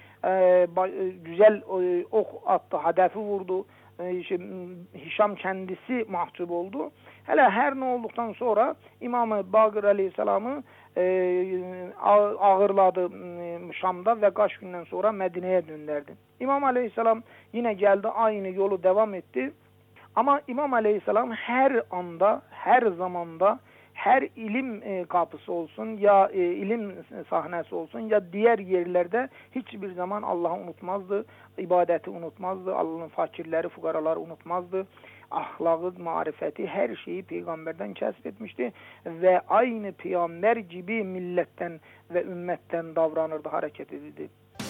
Güzel ok attı. Hedefi vurdu. Hişam kendisi mahcup oldu. Hele her ne olduktan sonra İmam-ı Bakır Aleyhisselam'ı ağırladı Şam'da ve kaç günden sonra Medine'ye döndürdü. İmam Aleyhisselam yine geldi, aynı yolu devam etti. Ama İmam Aleyhisselam her anda, her zamanda, her ilim kapısı olsun ya ilim sahnesi olsun ya diğer yerlerde hiçbir zaman Allah'ı unutmazdı, ibadeti unutmazdı, Allah'ın fakirleri, fukaraları unutmazdı. Ahlakı, marifeti, her şeyi peygamberden kesbetmişti ve aynı peygamber gibi milletten ve ümmetten davranırdı, hareket edildi.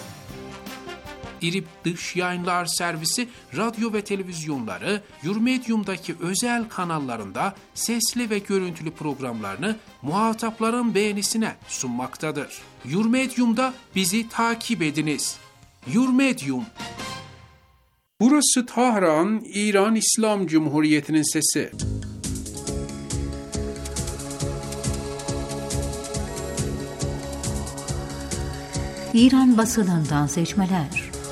İRİB Dış Yayınlar Servisi radyo ve televizyonları Yurmedyum'daki özel kanallarında sesli ve görüntülü programlarını muhatapların beğenisine sunmaktadır. Yurmedyum'da bizi takip ediniz. Yurmedyum. Burası Tahran, İran İslam Cumhuriyeti'nin sesi. İran basınından seçmeler.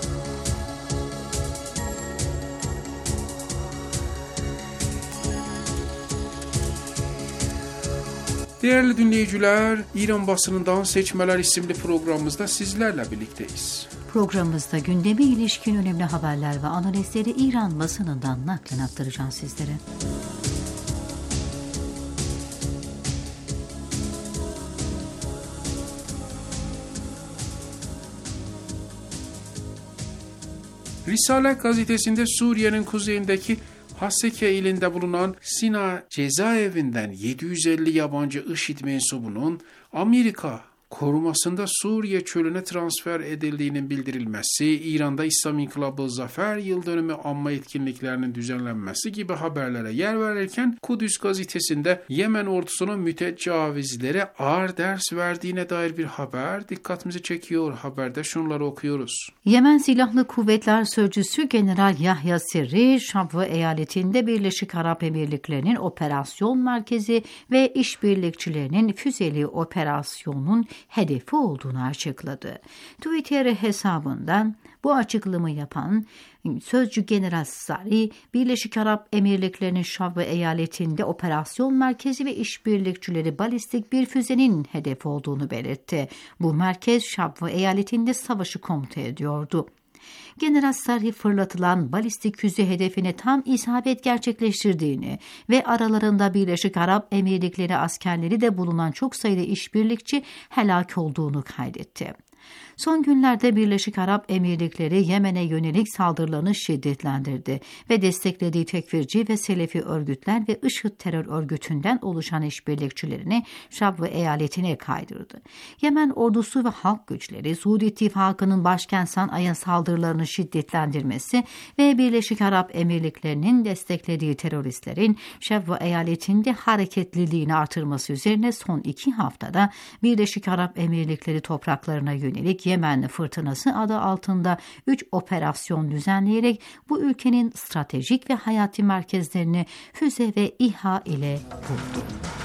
Değerli dinleyiciler, İran basınından seçmeler isimli programımızda sizlerle birlikteyiz. Programımızda gündeme ilişkin önemli haberler ve analizleri İran basınından naklen aktaracağız sizlere. Risale gazetesinde Suriye'nin kuzeyindeki Haseke ilinde bulunan Sina cezaevinden 750 yabancı IŞİD mensubunun Amerika korumasında Suriye çölüne transfer edildiğinin bildirilmesi, İran'da İslam İnkılabı Zafer Yıldönümü anma etkinliklerinin düzenlenmesi gibi haberlere yer verirken Kudüs gazetesinde Yemen ordusunun mütecavizlere ağır ders verdiğine dair bir haber dikkatimizi çekiyor. Haberde şunları okuyoruz. Yemen Silahlı Kuvvetler Sözcüsü General Yahya Sirri, Şabva eyaletinde Birleşik Arap Emirlikleri'nin operasyon merkezi ve işbirlikçilerinin füzeli operasyonun hedefi olduğunu açıkladı. Twitter hesabından bu açıklamayı yapan Sözcü General Sari, Birleşik Arap Emirlikleri'nin Şabva eyaletinde operasyon merkezi ve işbirlikçileri balistik bir füzenin hedefi olduğunu belirtti. Bu merkez Şabva eyaletinde savaşı komuta ediyordu. General Sarhi fırlatılan balistik füze hedefine tam isabet gerçekleştirdiğini ve aralarında Birleşik Arap Emirlikleri askerleri de bulunan çok sayıda işbirlikçi helak olduğunu kaydetti. Son günlerde Birleşik Arap Emirlikleri Yemen'e yönelik saldırılarını şiddetlendirdi ve desteklediği tekfirci ve Selefi örgütler ve IŞİD terör örgütünden oluşan işbirlikçilerini Şabva eyaletine kaydırdı. Yemen ordusu ve halk güçleri Suudi İttifakı'nın başkent Sana'ya saldırılarını şiddetlendirmesi ve Birleşik Arap Emirlikleri'nin desteklediği teröristlerin Şabva eyaletinde hareketliliğini artırması üzerine son 2 haftada Birleşik Arap Emirlikleri topraklarına yönelik Yemen Fırtınası adı altında 3 operasyon düzenleyerek bu ülkenin stratejik ve hayati merkezlerini füze ve İHA ile vurdu.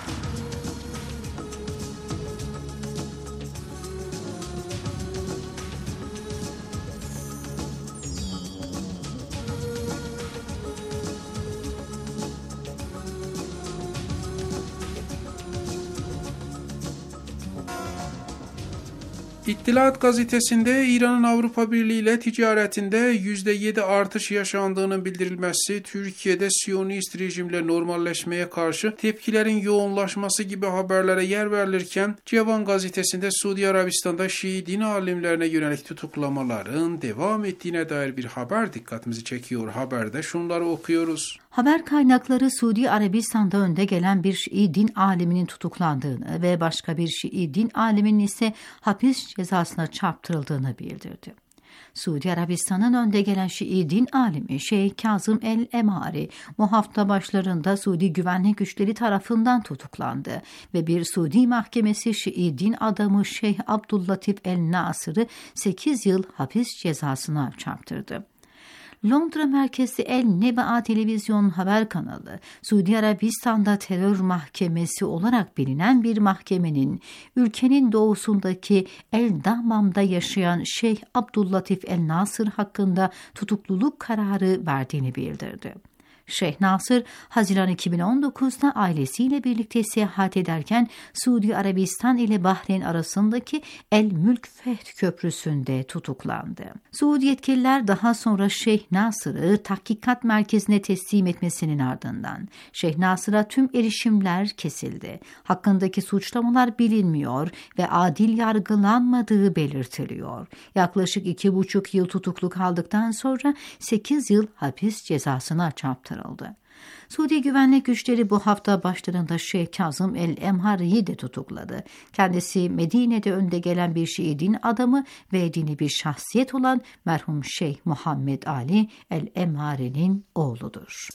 İttilat gazetesinde İran'ın Avrupa Birliği ile ticaretinde %7 artış yaşandığının bildirilmesi, Türkiye'de Siyonist rejimle normalleşmeye karşı tepkilerin yoğunlaşması gibi haberlere yer verilirken, Cevan gazetesinde Suudi Arabistan'da Şii din alimlerine yönelik tutuklamaların devam ettiğine dair bir haber dikkatimizi çekiyor. Haberde şunları okuyoruz. Haber kaynakları Suudi Arabistan'da önde gelen bir Şii din aliminin tutuklandığını ve başka bir Şii din aliminin ise hapis cezasına çarptırıldığını bildirdi. Suudi Arabistan'ın önde gelen Şii din alimi Şeyh Kazım el-Emari bu hafta başlarında Suudi güvenlik güçleri tarafından tutuklandı ve bir Suudi mahkemesi Şii din adamı Şeyh Abdüllatif el-Nasır'ı 8 yıl hapis cezasına çarptırdı. Londra merkezli El Nebaa televizyon haber kanalı, Suudi Arabistan'da terör mahkemesi olarak bilinen bir mahkemenin ülkenin doğusundaki El Dammam'da yaşayan Şeyh Abdüllatif el-Nasır hakkında tutukluluk kararı verdiğini bildirdi. Şeyh Nasır, Haziran 2019'da ailesiyle birlikte seyahat ederken Suudi Arabistan ile Bahreyn arasındaki El Mülk Feth Köprüsü'nde tutuklandı. Suudi yetkililer daha sonra Şeyh Nasır'ı tahkikat merkezine teslim etmesinin ardından Şeyh Nasır'a tüm erişimler kesildi. Hakkındaki suçlamalar bilinmiyor ve adil yargılanmadığı belirtiliyor. Yaklaşık 2,5 yıl tutuklu kaldıktan sonra 8 yıl hapis cezasına çarptırıldı. Suudi güvenlik güçleri bu hafta başlarında Şeyh Kazım el-Emhari'yi de tutukladı. Kendisi Medine'de önde gelen bir Şii din adamı ve dini bir şahsiyet olan merhum Şeyh Muhammed Ali el-Emhari'nin oğludur.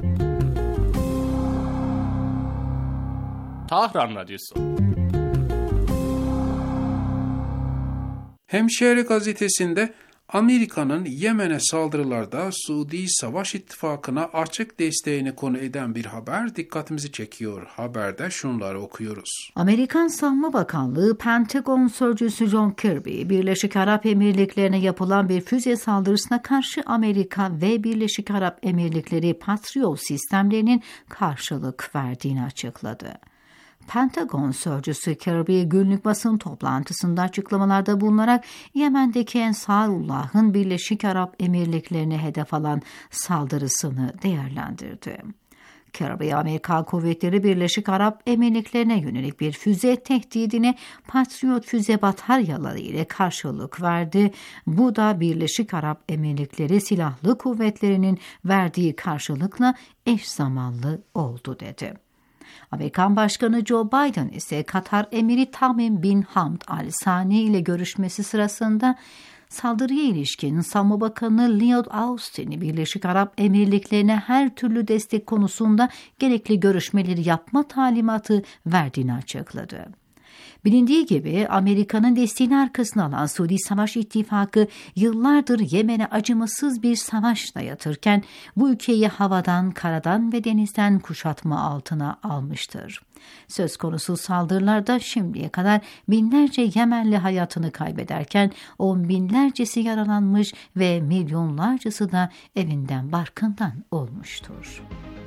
Tahran Radyosu. Hemşehri gazetesinde Amerika'nın Yemen'e saldırılarda Suudi Savaş İttifakı'na açık desteğini konu eden bir haber dikkatimizi çekiyor. Haberde şunları okuyoruz. Amerikan Savunma Bakanlığı, Pentagon Sözcüsü John Kirby, Birleşik Arap Emirlikleri'ne yapılan bir füze saldırısına karşı Amerika ve Birleşik Arap Emirlikleri Patriot sistemlerinin karşılık verdiğini açıkladı. Pentagon Sözcüsü Kirby günlük basın toplantısında açıklamalarda bulunarak Yemen'deki Ensarullah'ın Birleşik Arap Emirlikleri'ne hedef alan saldırısını değerlendirdi. Kirby, Amerika kuvvetleri Birleşik Arap Emirlikleri'ne yönelik bir füze tehdidine Patriot füze bataryaları ile karşılık verdi. Bu da Birleşik Arap Emirlikleri Silahlı Kuvvetleri'nin verdiği karşılıkla eş zamanlı oldu dedi. Amerikan Başkanı Joe Biden ise Katar Emiri Tamim bin Hamd Al Sani ile görüşmesi sırasında saldırıya ilişkin Savunma Bakanı Lloyd Austin'i Birleşik Arap Emirlikleri'ne her türlü destek konusunda gerekli görüşmeleri yapma talimatı verdiğini açıkladı. Bilindiği gibi Amerika'nın desteğini arkasına alan Suudi Savaş İttifakı yıllardır Yemen'e acımasız bir savaş dayatırken bu ülkeyi havadan, karadan ve denizden kuşatma altına almıştır. Söz konusu saldırılarda şimdiye kadar binlerce Yemenli hayatını kaybederken on binlercesi yaralanmış ve milyonlarcası da evinden barkından olmuştur.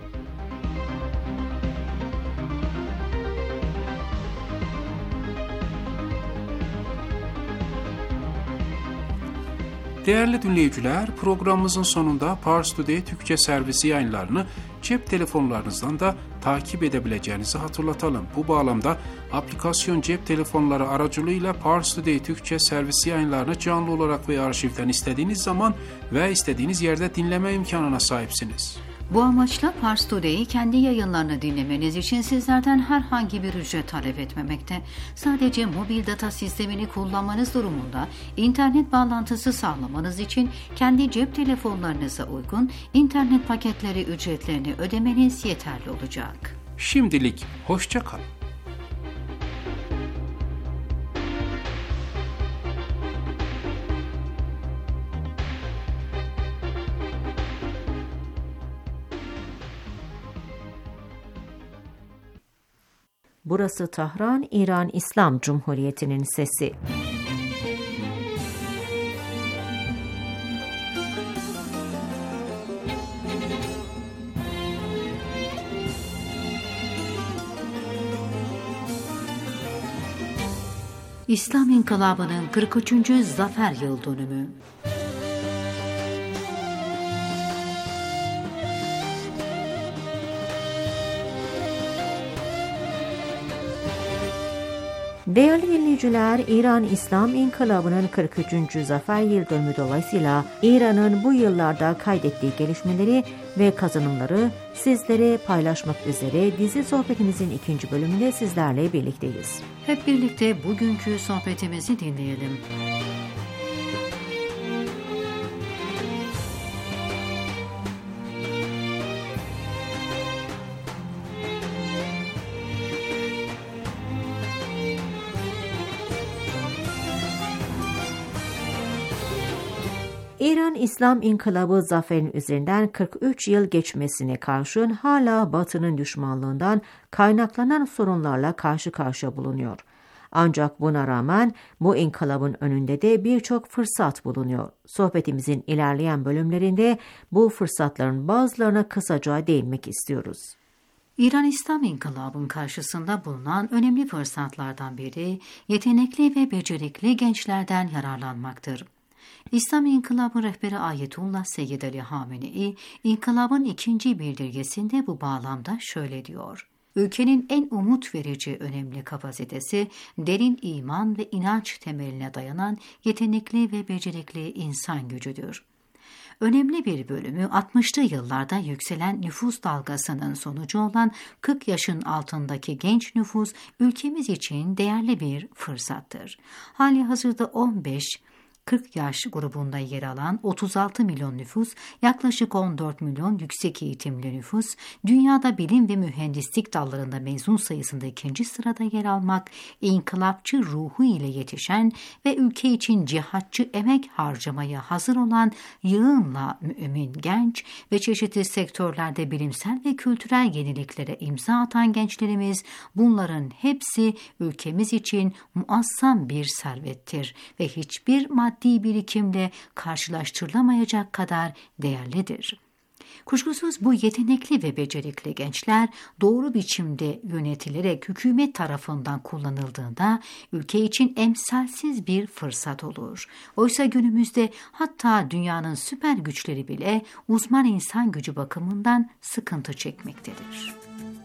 Değerli dinleyiciler, programımızın sonunda Pars Today Türkçe servisi yayınlarını cep telefonlarınızdan da takip edebileceğinizi hatırlatalım. Bu bağlamda aplikasyon cep telefonları aracılığıyla Pars Today Türkçe servisi yayınlarını canlı olarak ve arşivden istediğiniz zaman ve istediğiniz yerde dinleme imkanına sahipsiniz. Bu amaçla Pars Today'i kendi yayınlarını dinlemeniz için sizlerden herhangi bir ücret talep etmemekte. Sadece mobil data sistemini kullanmanız durumunda internet bağlantısı sağlamanız için kendi cep telefonlarınıza uygun internet paketleri ücretlerini ödemeniz yeterli olacak. Şimdilik hoşça kalın. Burası Tahran, İran İslam Cumhuriyeti'nin sesi. İslam İnkılabı'nın 43. Zafer Yıl Dönümü. Değerli dinleyiciler, İran İslam İnkılabı'nın 43. Zafer Yıl Dönümü dolayısıyla İran'ın bu yıllarda kaydettiği gelişmeleri ve kazanımları sizlere paylaşmak üzere dizi sohbetimizin 2. bölümünde sizlerle birlikteyiz. Hep birlikte bugünkü sohbetimizi dinleyelim. İran İslam İnkılabı zaferin üzerinden 43 yıl geçmesine karşın hala Batı'nın düşmanlığından kaynaklanan sorunlarla karşı karşıya bulunuyor. Ancak buna rağmen bu inkılabın önünde de birçok fırsat bulunuyor. Sohbetimizin ilerleyen bölümlerinde bu fırsatların bazılarına kısaca değinmek istiyoruz. İran İslam İnkılabı'nın karşısında bulunan önemli fırsatlardan biri yetenekli ve becerikli gençlerden yararlanmaktır. İslam İnkılabı rehberi Ayetullah Seyyid Ali Hamenei, İnkılabın 2. bildirgesinde bu bağlamda şöyle diyor: Ülkenin en umut verici önemli kapasitesi, derin iman ve inanç temeline dayanan yetenekli ve becerikli insan gücüdür. Önemli bir bölümü 60'lı yıllarda yükselen nüfus dalgasının sonucu olan 40 yaşın altındaki genç nüfus ülkemiz için değerli bir fırsattır. Halihazırda 40 yaş grubunda yer alan 36 milyon nüfus, yaklaşık 14 milyon yüksek eğitimli nüfus, dünyada bilim ve mühendislik dallarında mezun sayısında 2. sırada yer almak, inkılapçı ruhu ile yetişen ve ülke için cihatçı emek harcamaya hazır olan yığınla mümin genç ve çeşitli sektörlerde bilimsel ve kültürel yeniliklere imza atan gençlerimiz, bunların hepsi ülkemiz için muazzam bir servettir ve hiçbir maddi birikimle karşılaştırılamayacak kadar değerlidir. Kuşkusuz bu yetenekli ve becerikli gençler doğru biçimde yönetilerek hükümet tarafından kullanıldığında ülke için emsalsiz bir fırsat olur. Oysa günümüzde hatta dünyanın süper güçleri bile uzman insan gücü bakımından sıkıntı çekmektedir.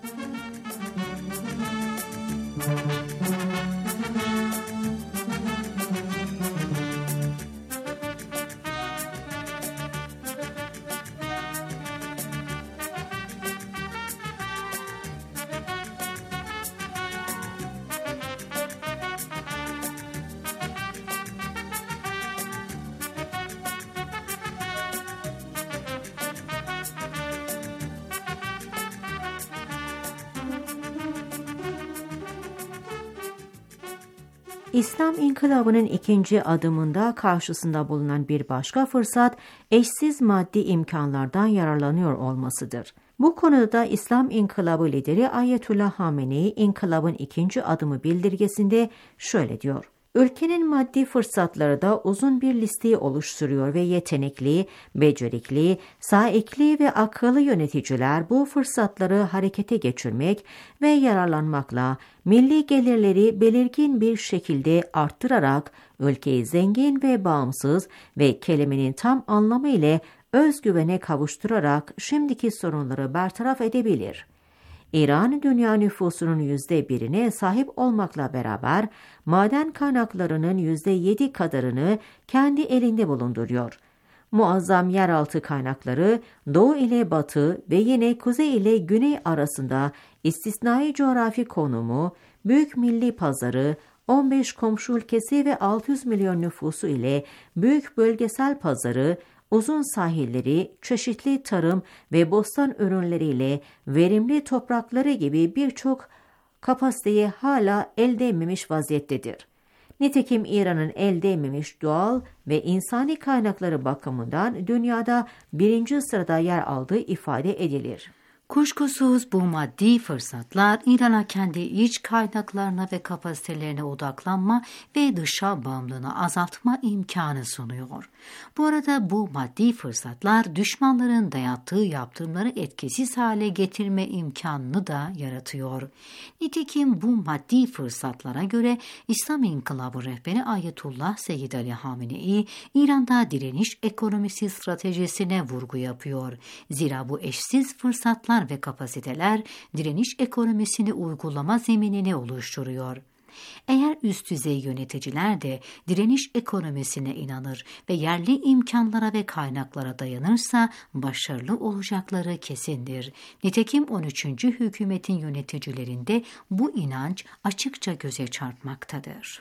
İslam İnkılabı'nın ikinci adımında karşısında bulunan bir başka fırsat, eşsiz maddi imkanlardan yararlanıyor olmasıdır. Bu konuda da İslam İnkılabı lideri Ayetullah Hamenei, İnkılabın ikinci adımı bildirgesinde şöyle diyor: Ülkenin maddi fırsatları da uzun bir listeyi oluşturuyor ve yetenekli, becerikli, saikli ve akıllı yöneticiler bu fırsatları harekete geçirmek ve yararlanmakla milli gelirleri belirgin bir şekilde arttırarak ülkeyi zengin ve bağımsız ve kelimenin tam anlamı ile özgüvene kavuşturarak şimdiki sorunları bertaraf edebilir. İran, dünya nüfusunun %1'ine sahip olmakla beraber maden kaynaklarının %7 kadarını kendi elinde bulunduruyor. Muazzam yeraltı kaynakları doğu ile batı ve yine kuzey ile güney arasında istisnai coğrafi konumu, büyük milli pazarı, 15 komşu ülkesi ve 600 milyon nüfusu ile büyük bölgesel pazarı, uzun sahilleri, çeşitli tarım ve bostan ürünleriyle verimli toprakları gibi birçok kapasiteyi hala elde etmemiş vaziyettedir. Nitekim İran'ın elde etmemiş doğal ve insani kaynakları bakımından dünyada 1. sırada yer aldığı ifade edilir. Kuşkusuz bu maddi fırsatlar İran'a kendi iç kaynaklarına ve kapasitelerine odaklanma ve dışa bağımlılığını azaltma imkanı sunuyor. Bu arada bu maddi fırsatlar düşmanların dayattığı yaptırımları etkisiz hale getirme imkanını da yaratıyor. Nitekim bu maddi fırsatlara göre İslam İnkılabı rehberi Ayetullah Seyyid Ali Hamenei, İran'da direniş ekonomisi stratejisine vurgu yapıyor. Zira bu eşsiz fırsatlar ve kapasiteler direniş ekonomisini uygulama zeminini oluşturuyor. Eğer üst düzey yöneticiler de direniş ekonomisine inanır ve yerli imkanlara ve kaynaklara dayanırsa başarılı olacakları kesindir. Nitekim 13. hükümetin yöneticilerinde bu inanç açıkça göze çarpmaktadır.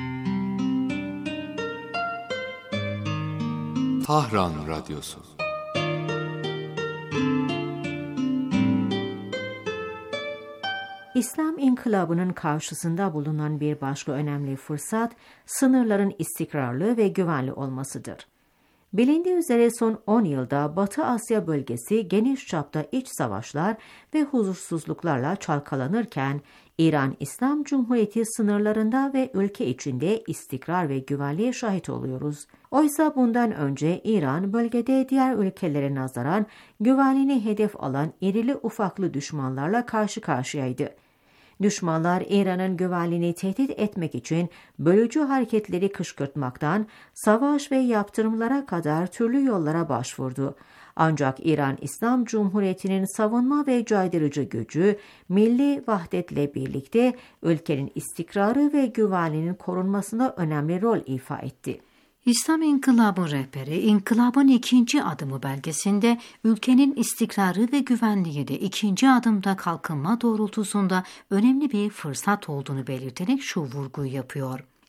Tahran Radyosu. İslam İnkılabı'nın karşısında bulunan bir başka önemli fırsat, sınırların istikrarlı ve güvenli olmasıdır. Bilindiği üzere son 10 yılda Batı Asya bölgesi geniş çapta iç savaşlar ve huzursuzluklarla çalkalanırken, İran İslam Cumhuriyeti sınırlarında ve ülke içinde istikrar ve güvenliğe şahit oluyoruz. Oysa bundan önce İran bölgede diğer ülkelere nazaran güvenliğini hedef alan irili ufaklı düşmanlarla karşı karşıyaydı. Düşmanlar İran'ın güvenliğini tehdit etmek için bölücü hareketleri kışkırtmaktan savaş ve yaptırımlara kadar türlü yollara başvurdu. Ancak İran İslam Cumhuriyeti'nin savunma ve caydırıcı gücü, milli vahdetle birlikte ülkenin istikrarı ve güvenliğinin korunmasında önemli rol ifa etti. İslam İnkılabı rehberi, İnkılabın ikinci adımı belgesinde ülkenin istikrarı ve güvenliği de ikinci adımda kalkınma doğrultusunda önemli bir fırsat olduğunu belirterek şu vurguyu yapıyor.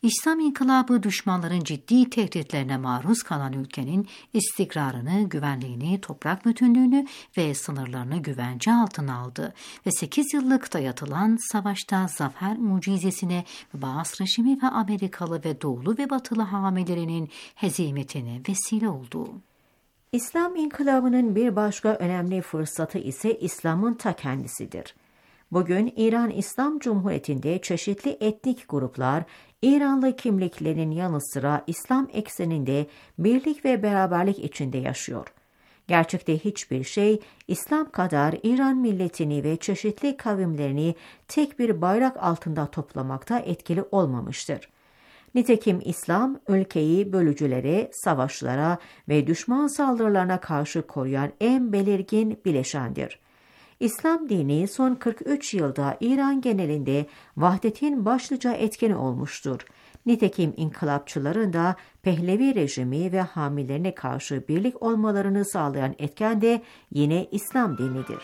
İslam İnkılabı düşmanların ciddi tehditlerine maruz kalan ülkenin istikrarını, güvenliğini, toprak bütünlüğünü ve sınırlarını güvence altına aldı ve 8 yıllık dayatılan savaşta zafer mucizesine Baas rejimi ve Amerikalı ve Doğulu ve Batılı hamilerinin hezimetine vesile oldu. İslam İnkılabı'nın bir başka önemli fırsatı ise İslam'ın ta kendisidir. Bugün İran İslam Cumhuriyeti'nde çeşitli etnik gruplar, İranlı kimliklerinin yanı sıra İslam ekseninde birlik ve beraberlik içinde yaşıyor. Gerçekte hiçbir şey İslam kadar İran milletini ve çeşitli kavimlerini tek bir bayrak altında toplamakta etkili olmamıştır. Nitekim İslam, ülkeyi bölücülere, savaşlara ve düşman saldırılarına karşı koruyan en belirgin bileşendir. İslam dini son 43 yılda İran genelinde vahdetin başlıca etkeni olmuştur. Nitekim inkılapçıların da Pehlevi rejimi ve hamilerine karşı birlik olmalarını sağlayan etken de yine İslam dinidir.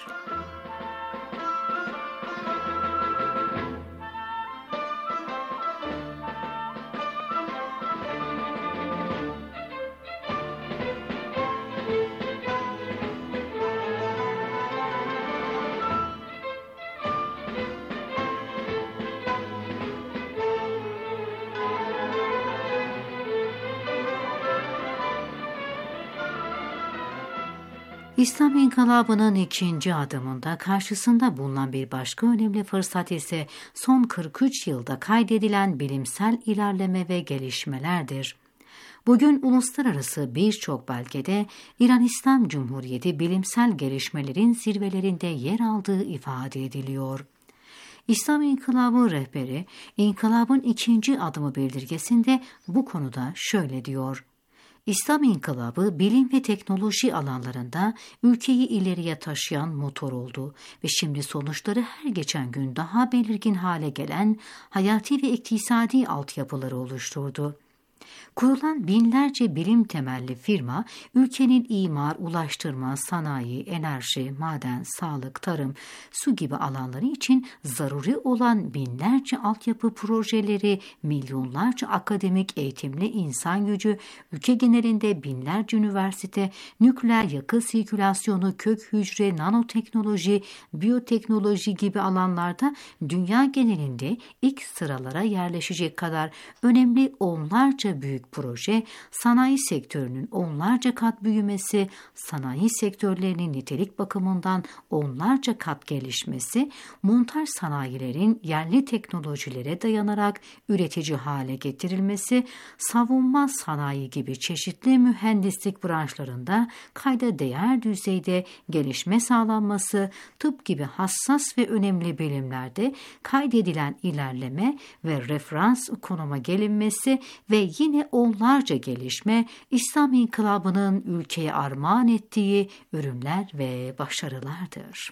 İslam İnkılabı'nın ikinci adımında karşısında bulunan bir başka önemli fırsat ise son 43 yılda kaydedilen bilimsel ilerleme ve gelişmelerdir. Bugün uluslararası birçok belgede İran İslam Cumhuriyeti bilimsel gelişmelerin zirvelerinde yer aldığı ifade ediliyor. İslam İnkılabı rehberi, İnkılabın ikinci adımı bildirgesinde bu konuda şöyle diyor: İslam İnkılabı bilim ve teknoloji alanlarında ülkeyi ileriye taşıyan motor oldu ve şimdi sonuçları her geçen gün daha belirgin hale gelen hayati ve iktisadi altyapıları oluşturdu. Kurulan binlerce bilim temelli firma, ülkenin imar, ulaştırma, sanayi, enerji, maden, sağlık, tarım, su gibi alanları için zaruri olan binlerce altyapı projeleri, milyonlarca akademik eğitimli insan gücü, ülke genelinde binlerce üniversite, nükleer yakıt sirkülasyonu, kök hücre, nanoteknoloji, biyoteknoloji gibi alanlarda dünya genelinde ilk sıralara yerleşecek kadar önemli onlarca büyük proje, sanayi sektörünün onlarca kat büyümesi, sanayi sektörlerinin nitelik bakımından onlarca kat gelişmesi, montaj sanayilerin yerli teknolojilere dayanarak üretici hale getirilmesi, savunma sanayi gibi çeşitli mühendislik branşlarında kayda değer düzeyde gelişme sağlanması, tıp gibi hassas ve önemli bilimlerde kaydedilen ilerleme ve referans konuma gelinmesi ve yine onlarca gelişme, İslam İnkılabı'nın ülkeye armağan ettiği ürünler ve başarılardır.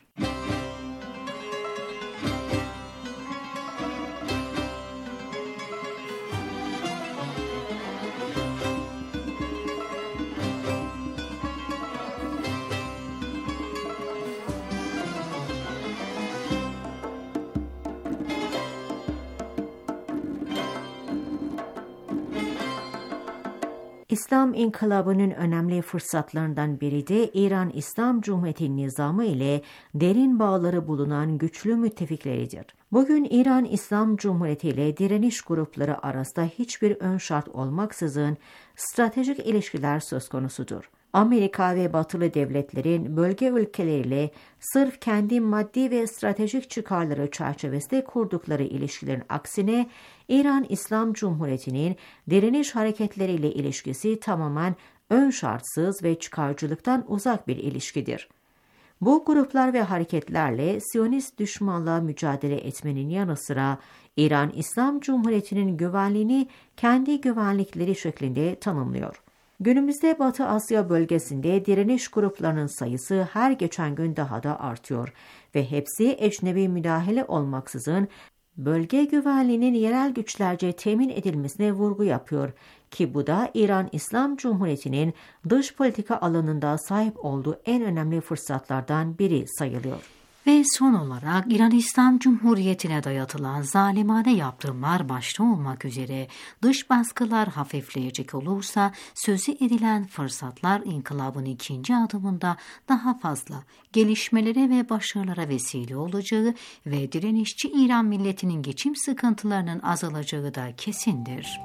İslam İnkılabı'nın önemli fırsatlarından biri de İran İslam Cumhuriyeti nizamı ile derin bağları bulunan güçlü müttefikleridir. Bugün İran İslam Cumhuriyeti ile direniş grupları arasında hiçbir ön şart olmaksızın stratejik ilişkiler söz konusudur. Amerika ve batılı devletlerin bölge ülkeleriyle sırf kendi maddi ve stratejik çıkarları çerçevesinde kurdukları ilişkilerin aksine İran İslam Cumhuriyeti'nin direniş hareketleriyle ilişkisi tamamen ön şartsız ve çıkarcılıktan uzak bir ilişkidir. Bu gruplar ve hareketlerle Siyonist düşmanla mücadele etmenin yanı sıra İran İslam Cumhuriyeti'nin güvenliğini kendi güvenlikleri şeklinde tanımlıyor. Günümüzde Batı Asya bölgesinde direniş gruplarının sayısı her geçen gün daha da artıyor ve hepsi ecnebi müdahale olmaksızın bölge güvenliğinin yerel güçlerce temin edilmesine vurgu yapıyor ki bu da İran İslam Cumhuriyeti'nin dış politika alanında sahip olduğu en önemli fırsatlardan biri sayılıyor. Ve son olarak İran İslam Cumhuriyeti'ne dayatılan zalimane yaptırımlar başta olmak üzere dış baskılar hafifleyecek olursa sözü edilen fırsatlar inkılabın ikinci adımında daha fazla gelişmelere ve başarılara vesile olacağı ve direnişçi İran milletinin geçim sıkıntılarının azalacağı da kesindir.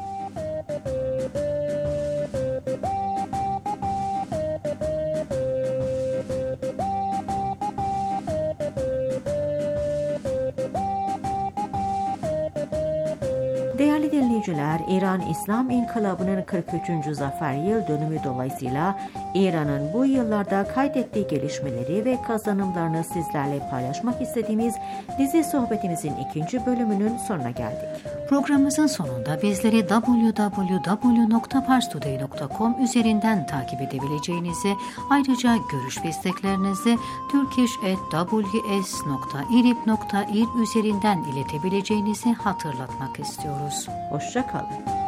Değerli dinleyiciler, İran İslam İnkılabı'nın 43. zafer yıl dönümü dolayısıyla İran'ın bu yıllarda kaydettiği gelişmeleri ve kazanımlarını sizlerle paylaşmak istediğimiz dizi sohbetimizin ikinci bölümünün sonuna geldik. Programımızın sonunda bizleri www.parstoday.com üzerinden takip edebileceğinizi, ayrıca görüş ve isteklerinizi turkish@ws.irib.ir üzerinden iletebileceğinizi hatırlatmak istiyoruz. Hoşça kalın.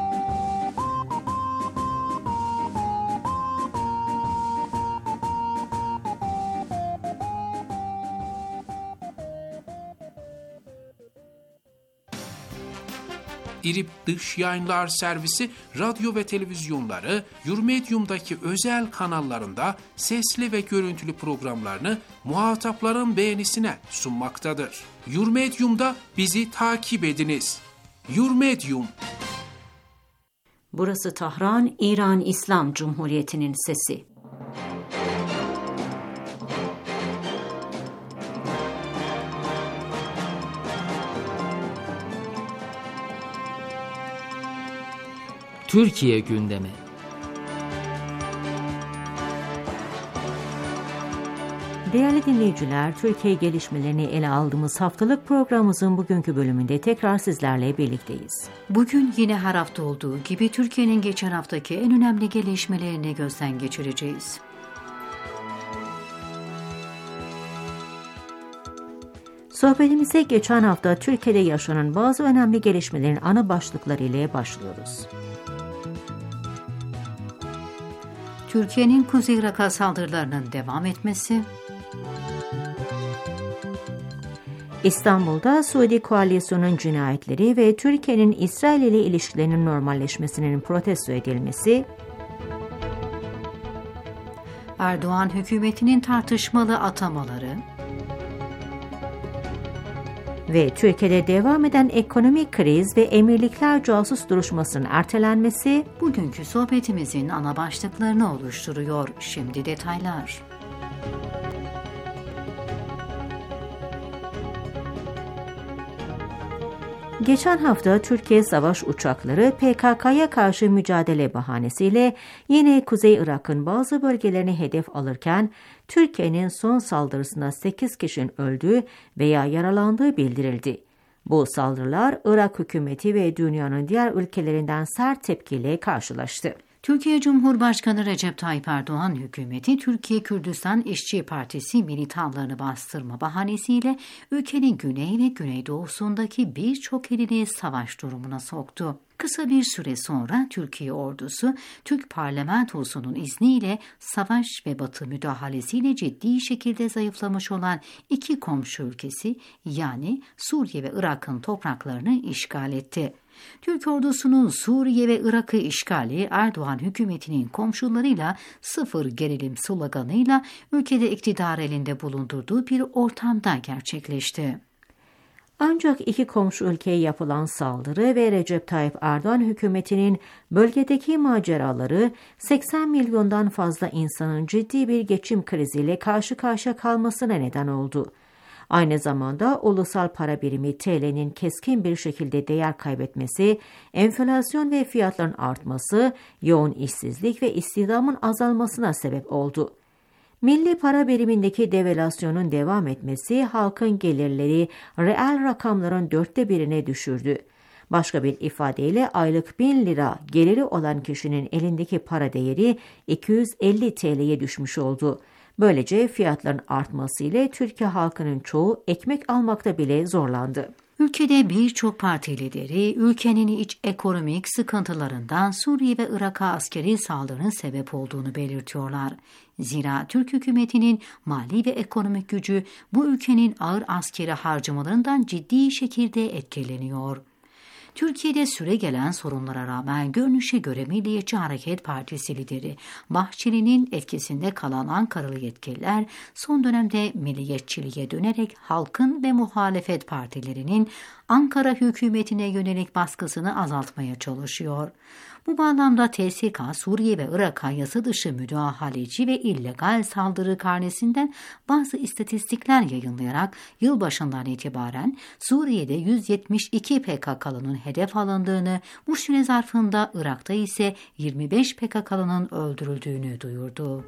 İRİB Dış Yayınlar Servisi radyo ve televizyonları Yurmedyum'daki özel kanallarında sesli ve görüntülü programlarını muhatapların beğenisine sunmaktadır. Yurmedyum'da bizi takip ediniz. Yurmedyum. Burası Tahran, İran İslam Cumhuriyeti'nin sesi. Türkiye gündemi. Değerli dinleyiciler, Türkiye gelişmelerini ele aldığımız haftalık programımızın bugünkü bölümünde tekrar sizlerle birlikteyiz. Bugün yine her hafta olduğu gibi Türkiye'nin geçen haftaki en önemli gelişmelerini gözden geçireceğiz. Sohbetimize geçen hafta Türkiye'de yaşanan bazı önemli gelişmelerin ana başlıkları ile başlıyoruz. Türkiye'nin Kuzey Irak'a saldırılarının devam etmesi, İstanbul'da Suudi Koalisyon'un cinayetleri ve Türkiye'nin İsrail ile ilişkilerinin normalleşmesinin protesto edilmesi, Erdoğan hükümetinin tartışmalı atamaları ve Türkiye'de devam eden ekonomik kriz ve emirlikler casus duruşmasının ertelenmesi bugünkü sohbetimizin ana başlıklarını oluşturuyor. Şimdi detaylar. Geçen hafta Türkiye savaş uçakları PKK'ya karşı mücadele bahanesiyle yine Kuzey Irak'ın bazı bölgelerini hedef alırken Türkiye'nin son saldırısında 8 kişinin öldüğü veya yaralandığı bildirildi. Bu saldırılar Irak hükümeti ve dünyanın diğer ülkelerinden sert tepkiyle karşılaştı. Türkiye Cumhurbaşkanı Recep Tayyip Erdoğan hükümeti Türkiye Kürdistan İşçi Partisi militanlarını bastırma bahanesiyle ülkenin güney ve güneydoğusundaki birçok ilini savaş durumuna soktu. Kısa bir süre sonra Türkiye ordusu Türk parlamentosunun izniyle savaş ve Batı müdahalesiyle ciddi şekilde zayıflamış olan iki komşu ülkesi yani Suriye ve Irak'ın topraklarını işgal etti. Türk ordusunun Suriye ve Irak'ı işgali Erdoğan hükümetinin komşularıyla sıfır gerilim sloganıyla ülkede iktidar elinde bulundurduğu bir ortamda gerçekleşti. Ancak iki komşu ülkeye yapılan saldırı ve Recep Tayyip Erdoğan hükümetinin bölgedeki maceraları 80 milyondan fazla insanın ciddi bir geçim kriziyle karşı karşıya kalmasına neden oldu. Aynı zamanda ulusal para birimi TL'nin keskin bir şekilde değer kaybetmesi, enflasyon ve fiyatların artması, yoğun işsizlik ve istihdamın azalmasına sebep oldu. Milli para birimindeki devalüasyonun devam etmesi halkın gelirleri reel rakamların 1/4'ine düşürdü. Başka bir ifadeyle aylık 1000 lira geliri olan kişinin elindeki para değeri 250 TL'ye düşmüş oldu. Böylece fiyatların artmasıyla Türkiye halkının çoğu ekmek almakta bile zorlandı. Ülkede birçok parti lideri ülkenin iç ekonomik sıkıntılarından Suriye ve Irak'a askeri saldırının sebep olduğunu belirtiyorlar. Zira Türk hükümetinin mali ve ekonomik gücü bu ülkenin ağır askeri harcamalarından ciddi şekilde etkileniyor. Türkiye'de süregelen sorunlara rağmen görünüşe göre Milliyetçi Hareket Partisi lideri Bahçeli'nin etkisinde kalan Ankaralı yetkililer son dönemde milliyetçiliğe dönerek halkın ve muhalefet partilerinin Ankara hükümetine yönelik baskısını azaltmaya çalışıyor. Bu bağlamda TSK, Suriye ve Irak'a yasa dışı müdahaleci ve illegal saldırı karnesinden bazı istatistikler yayınlayarak yılbaşından itibaren Suriye'de 172 PKK'lının hedef alındığını, bu süre zarfında Irak'ta ise 25 PKK'lının öldürüldüğünü duyurdu.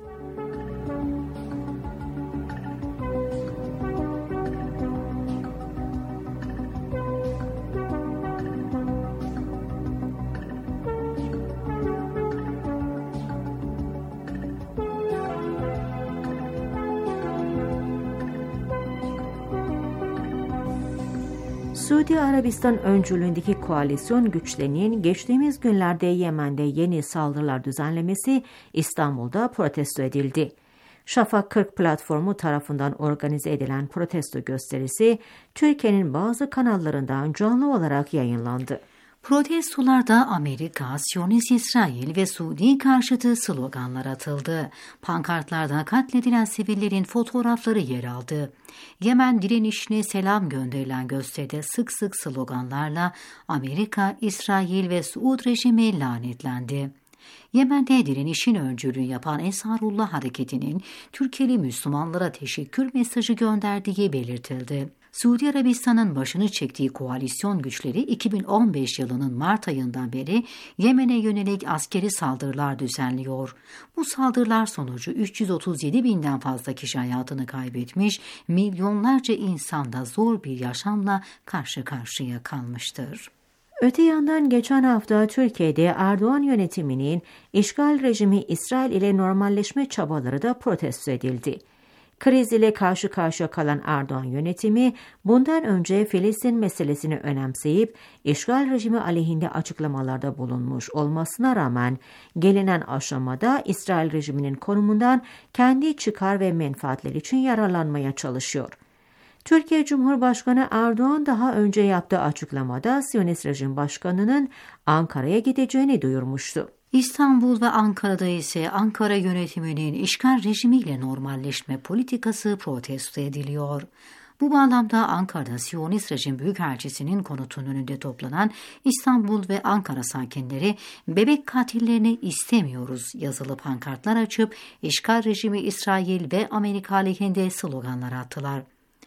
Suudi Arabistan öncülüğündeki koalisyon güçlerinin geçtiğimiz günlerde Yemen'de yeni saldırılar düzenlemesi İstanbul'da protesto edildi. Şafak 40 platformu tarafından organize edilen protesto gösterisi Türkiye'nin bazı kanallarından canlı olarak yayınlandı. Protestolarda Amerika, Siyonist İsrail ve Suudi karşıtı sloganlar atıldı. Pankartlarda katledilen sivillerin fotoğrafları yer aldı. Yemen direnişine selam gönderilen gösteride sık sık sloganlarla Amerika, İsrail ve Suud rejimi lanetlendi. Yemen'de direnişin öncülüğü yapan Ensarullah Hareketi'nin Türkiye'li Müslümanlara teşekkür mesajı gönderdiği belirtildi. Suudi Arabistan'ın başını çektiği koalisyon güçleri 2015 yılının Mart ayından beri Yemen'e yönelik askeri saldırılar düzenliyor. Bu saldırılar sonucu 337 binden fazla kişi hayatını kaybetmiş, milyonlarca insan da zor bir yaşamla karşı karşıya kalmıştır. Öte yandan geçen hafta Türkiye'de Erdoğan yönetiminin işgal rejimi İsrail ile normalleşme çabaları da protesto edildi. Kriz ile karşı karşıya kalan Erdoğan yönetimi bundan önce Filistin meselesini önemseyip işgal rejimi aleyhinde açıklamalarda bulunmuş olmasına rağmen gelinen aşamada İsrail rejiminin konumundan kendi çıkar ve menfaatleri için yararlanmaya çalışıyor. Türkiye Cumhurbaşkanı Erdoğan daha önce yaptığı açıklamada Siyonist rejim başkanının Ankara'ya gideceğini duyurmuştu. İstanbul ve Ankara'da ise Ankara yönetiminin işgal rejimiyle normalleşme politikası protesto ediliyor. Bu bağlamda Ankara'da Siyonist rejim büyükelçisinin konutunun önünde toplanan İstanbul ve Ankara sakinleri bebek katillerini istemiyoruz yazılı pankartlar açıp işgal rejimi İsrail ve Amerika aleyhinde sloganlar attılar.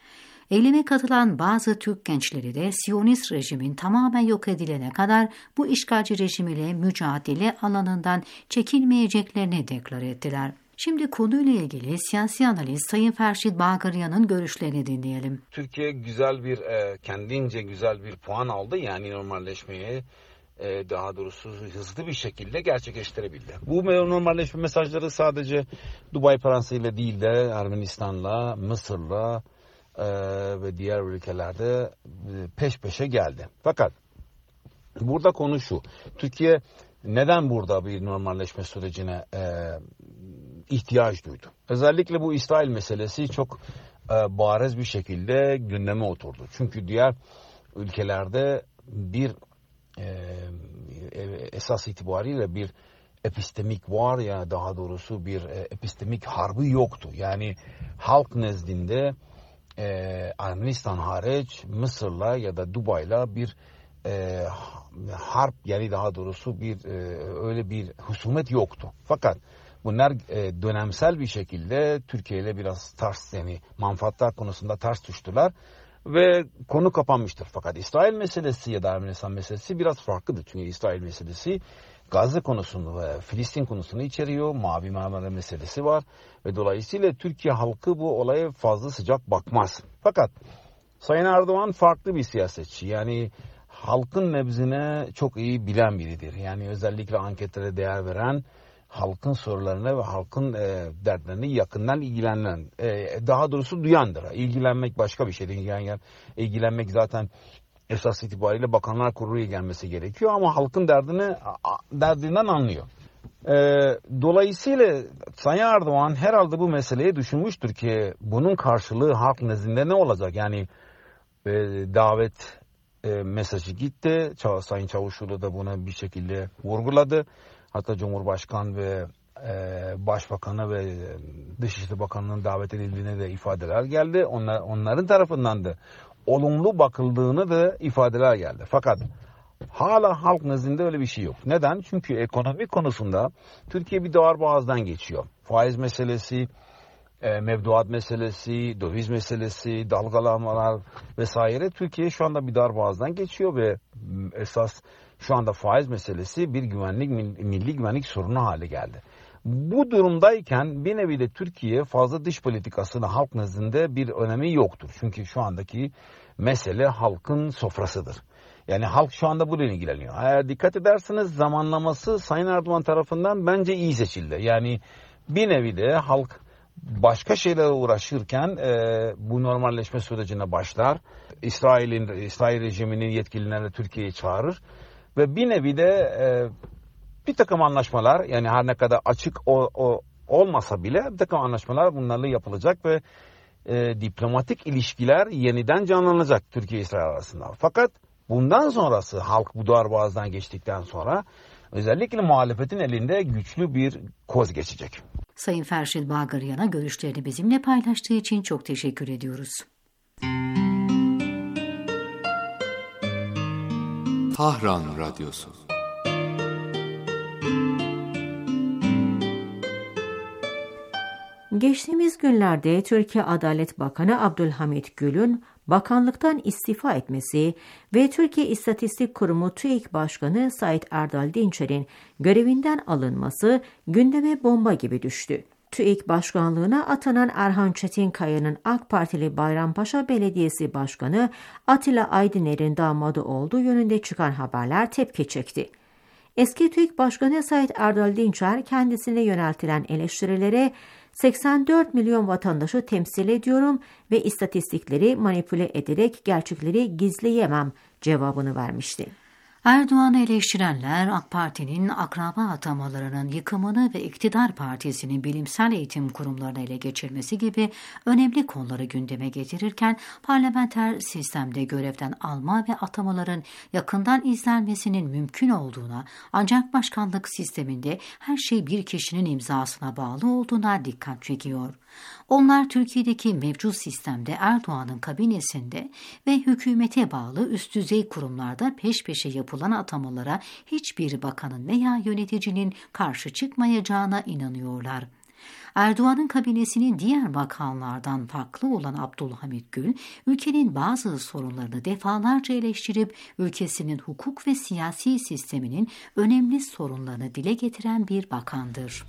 Eyleme katılan bazı Türk gençleri de Siyonist rejimin tamamen yok edilene kadar bu işgalci rejim ile mücadele alanından çekilmeyeceklerini deklar ettiler. Şimdi konuyla ilgili siyasi analist Sayın Ferşit Bağıryan'ın görüşlerini dinleyelim. Türkiye güzel bir, kendince güzel bir puan aldı. Yani normalleşmeyi daha doğrusu hızlı bir şekilde gerçekleştirebildi. Bu normalleşme mesajları sadece Dubai Fransa ile değil de Ermenistan'la, Mısır'la ve diğer ülkelerde peş peşe geldi. Fakat burada konu şu. Türkiye neden burada bir normalleşme sürecine ihtiyaç duydu? Özellikle bu İsrail meselesi çok bariz bir şekilde gündeme oturdu. Çünkü diğer ülkelerde bir esas itibariyle bir epistemik var ya daha doğrusu bir epistemik harbi yoktu. Yani halk nezdinde Ermenistan hariç Mısır'la ya da Dubai'la bir harp yani daha doğrusu bir öyle bir husumet yoktu. Fakat bunlar dönemsel bir şekilde Türkiye ile biraz ters yani manfaatlar konusunda ters düştüler ve konu kapanmıştır. Fakat İsrail meselesi ya da Ermenistan meselesi biraz farklıdır. Çünkü İsrail meselesi Gazze konusunu ve Filistin konusunu içeriyor. Mavi Marmara meselesi var. Ve dolayısıyla Türkiye halkı bu olaya fazla sıcak bakmaz. Fakat Sayın Erdoğan farklı bir siyasetçi. Yani halkın nebzine çok iyi bilen biridir. Yani özellikle anketlere değer veren, halkın sorularına ve halkın dertlerini yakından ilgilenen, daha doğrusu duyandır. İlgilenmek başka bir şeydir. Yani ilgilenmek zaten esas itibariyle Bakanlar Kurulu'ya gelmesi gerekiyor ama halkın derdinden anlıyor. Dolayısıyla Sayın Erdoğan herhalde bu meseleyi düşünmüştür ki bunun karşılığı halk nezdinde ne olacak? Yani davet mesajı gitti. Sayın Çavuşoğlu da bunu bir şekilde vurguladı. Hatta Cumhurbaşkanı ve Başbakanı ve Dışişleri Bakanı'nın davet edildiğine de ifadeler geldi. Onların tarafından da olumlu bakıldığını da ifadeler geldi. Fakat hala halk nezdinde öyle bir şey yok. Neden? Çünkü ekonomi konusunda Türkiye bir darboğazdan geçiyor. Faiz meselesi, mevduat meselesi, döviz meselesi, dalgalanmalar vesaire. Türkiye şu anda bir darboğazdan geçiyor ve esas şu anda faiz meselesi bir milli güvenlik sorunu hale geldi. Bu durumdayken bir nevi de Türkiye fazla dış politikasının halk nezdinde bir önemi yoktur. Çünkü şu andaki mesele halkın sofrasıdır. Yani halk şu anda bununla ilgileniyor. Eğer dikkat ederseniz zamanlaması Sayın Erdoğan tarafından bence iyi seçildi. Yani bir nevi de halk başka şeylerle uğraşırken bu normalleşme sürecine başlar. İsrail rejiminin yetkililerini Türkiye'ye çağırır. Ve bir nevi de bir takım anlaşmalar, yani her ne kadar açık olmasa bile bir takım anlaşmalar bunlarla yapılacak ve diplomatik ilişkiler yeniden canlanacak Türkiye-İsrail arasında. Fakat bundan sonrası halk bu darboğazdan geçtikten sonra özellikle muhalefetin elinde güçlü bir koz geçecek. Sayın Ferşil Bağıryan'a görüşlerini bizimle paylaştığı için çok teşekkür ediyoruz. Tahran Radyosu. Geçtiğimiz günlerde Türkiye Adalet Bakanı Abdülhamit Gül'ün bakanlıktan istifa etmesi ve Türkiye İstatistik Kurumu TÜİK Başkanı Said Erdal Dinçer'in görevinden alınması gündeme bomba gibi düştü. TÜİK Başkanlığına atanan Erhan Çetinkaya'nın AK Partili Bayrampaşa Belediyesi Başkanı Atilla Aydiner'in damadı olduğu yönünde çıkan haberler tepki çekti. Eski TÜİK Başkanı Said Erdal Dinçer kendisine yöneltilen eleştirilere 84 milyon vatandaşı temsil ediyorum ve istatistikleri manipüle ederek gerçekleri gizleyemem cevabını vermişti. Erdoğan'ı eleştirenler AK Parti'nin akraba atamalarının yıkımını ve iktidar partisinin bilimsel eğitim kurumlarını ele geçirmesi gibi önemli konuları gündeme getirirken parlamenter sistemde görevden alma ve atamaların yakından izlenmesinin mümkün olduğuna, ancak başkanlık sisteminde her şey bir kişinin imzasına bağlı olduğuna dikkat çekiyor. Onlar Türkiye'deki mevcut sistemde Erdoğan'ın kabinesinde ve hükümete bağlı üst düzey kurumlarda peş peşe yapılan atamalara hiçbir bakanın veya yöneticinin karşı çıkmayacağına inanıyorlar. Erdoğan'ın kabinesinin diğer bakanlardan farklı olan Abdülhamit Gül, ülkenin bazı sorunlarını defalarca eleştirip ülkesinin hukuk ve siyasi sisteminin önemli sorunlarını dile getiren bir bakandır.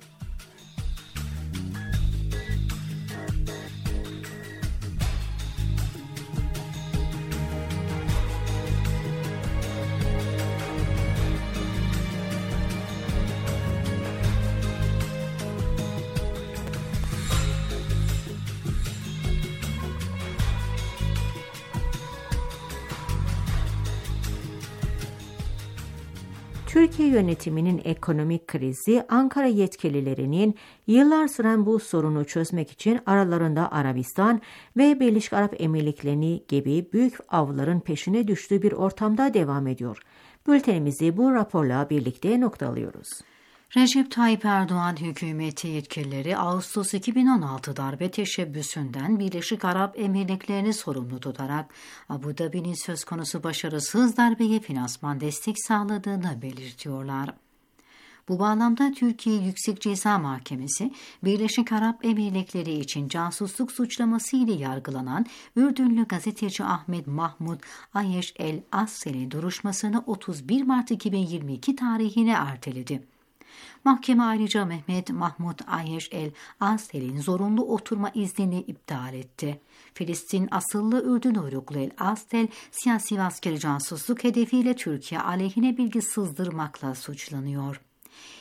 Türkiye yönetiminin ekonomik krizi, Ankara yetkililerinin yıllar süren bu sorunu çözmek için aralarında Arabistan ve Birleşik Arap Emirlikleri gibi büyük avların peşine düştüğü bir ortamda devam ediyor. Bültenimizi bu raporla birlikte noktalıyoruz. Recep Tayyip Erdoğan hükümeti yetkilileri Ağustos 2016 darbe teşebbüsünden Birleşik Arap Emirlikleri'ni sorumlu tutarak Abu Dhabi'nin söz konusu başarısız darbeye finansman destek sağladığını belirtiyorlar. Bu bağlamda Türkiye Yüksek Ceza Mahkemesi, Birleşik Arap Emirlikleri için casusluk suçlaması ile yargılanan Ürdünlü gazeteci Ahmet Mahmud Ayeş el-Assel'in duruşmasını 31 Mart 2022 tarihine erteledi. Mahkeme ayrıca Mehmet Mahmud Ayeş el-Assel'in zorunlu oturma iznini iptal etti. Filistin asıllı Ürdün uyruklu el-Assel, siyasi ve askeri casusluk hedefiyle Türkiye aleyhine bilgi sızdırmakla suçlanıyor.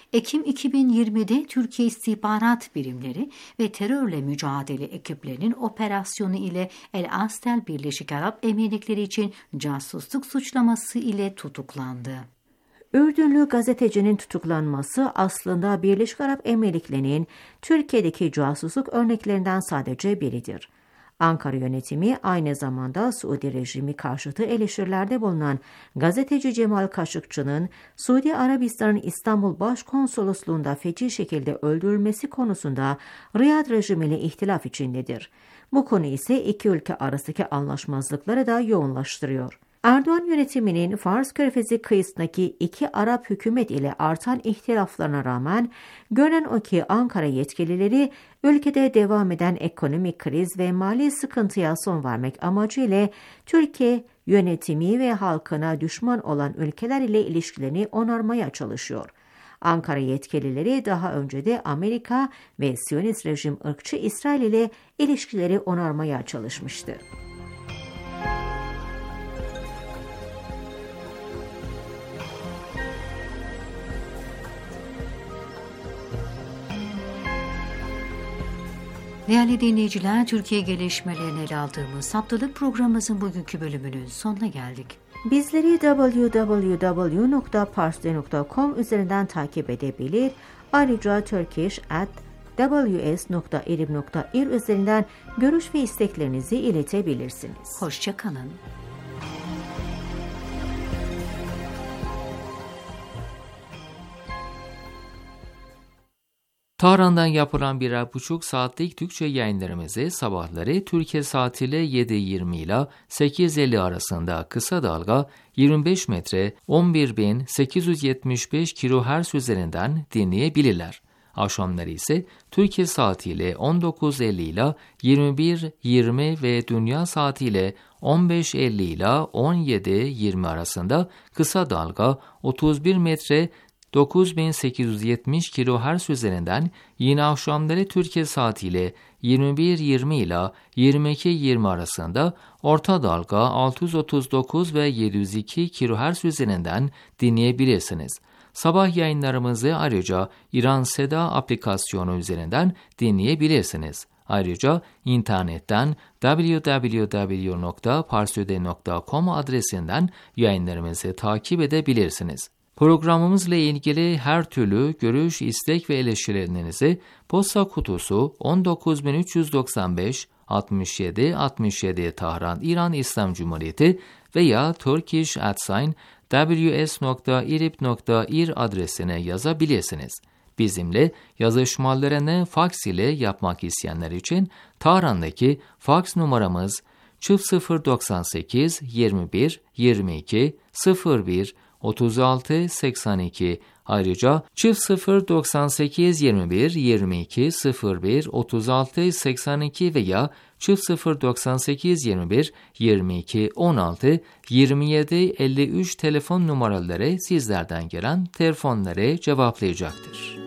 Ekim 2020'de Türkiye İstihbarat Birimleri ve terörle mücadele ekiplerinin operasyonu ile El Astel Birleşik Arap Emirlikleri için casusluk suçlaması ile tutuklandı. Ürdünlü gazetecinin tutuklanması aslında Birleşik Arap Emirlikleri'nin Türkiye'deki casusluk örneklerinden sadece biridir. Ankara yönetimi aynı zamanda Suudi rejimi karşıtı eleştirilerde bulunan gazeteci Cemal Kaşıkçı'nın Suudi Arabistan'ın İstanbul Başkonsolosluğu'nda feci şekilde öldürülmesi konusunda Riyad rejimiyle ihtilaf içindedir. Bu konu ise iki ülke arasındaki anlaşmazlıkları da yoğunlaştırıyor. Erdoğan yönetiminin Fars Körfezi kıyısındaki iki Arap hükümet ile artan ihtilaflarına rağmen görünen o ki Ankara yetkilileri ülkede devam eden ekonomik kriz ve mali sıkıntıya son vermek amacıyla Türkiye yönetimi ve halkına düşman olan ülkeler ile ilişkilerini onarmaya çalışıyor. Ankara yetkilileri daha önce de Amerika ve Siyonist rejim ırkçı İsrail ile ilişkileri onarmaya çalışmıştı. Değerli dinleyiciler, Türkiye gelişmelerini ele aldığımız haftalık programımızın bugünkü bölümünün sonuna geldik. Bizleri www.parsley.com üzerinden takip edebilir, ayrıca turkish@ws.erim.ir üzerinden görüş ve isteklerinizi iletebilirsiniz. Hoşça kalın. Tahran'dan yapılan 1,5 saatlik Türkçe yayınlarımızı sabahları Türkiye saatiyle 7:20 ile 8:50 arasında kısa dalga 25 metre 11.875 kHz üzerinden dinleyebilirler. Akşamları ise Türkiye saatiyle 19:50 ile 21:20 ve dünya saatiyle 15:50 ile 17:20 arasında kısa dalga 31 metre 9870 kHz üzerinden yine akşamları Türkiye saatiyle 21:20 ile 22:20 arasında orta dalga 639 ve 702 kHz üzerinden dinleyebilirsiniz. Sabah yayınlarımızı ayrıca İran Seda aplikasyonu üzerinden dinleyebilirsiniz. Ayrıca internetten www.parsyode.com adresinden yayınlarımızı takip edebilirsiniz. Programımızla ilgili her türlü görüş, istek ve eleştirilerinizi posta kutusu 19395 67 67 Tahran, İran İslam Cumhuriyeti veya turkish@ws.irib.ir adresine yazabilirsiniz. Bizimle yazışmalarını faks ile yapmak isteyenler için Tahran'daki faks numaramız 098 21 22 01 36 82, ayrıca 098 21 22 01 36 82 veya 098 21 22 16 27 53 telefon numaraları sizlerden gelen telefonları cevaplayacaktır.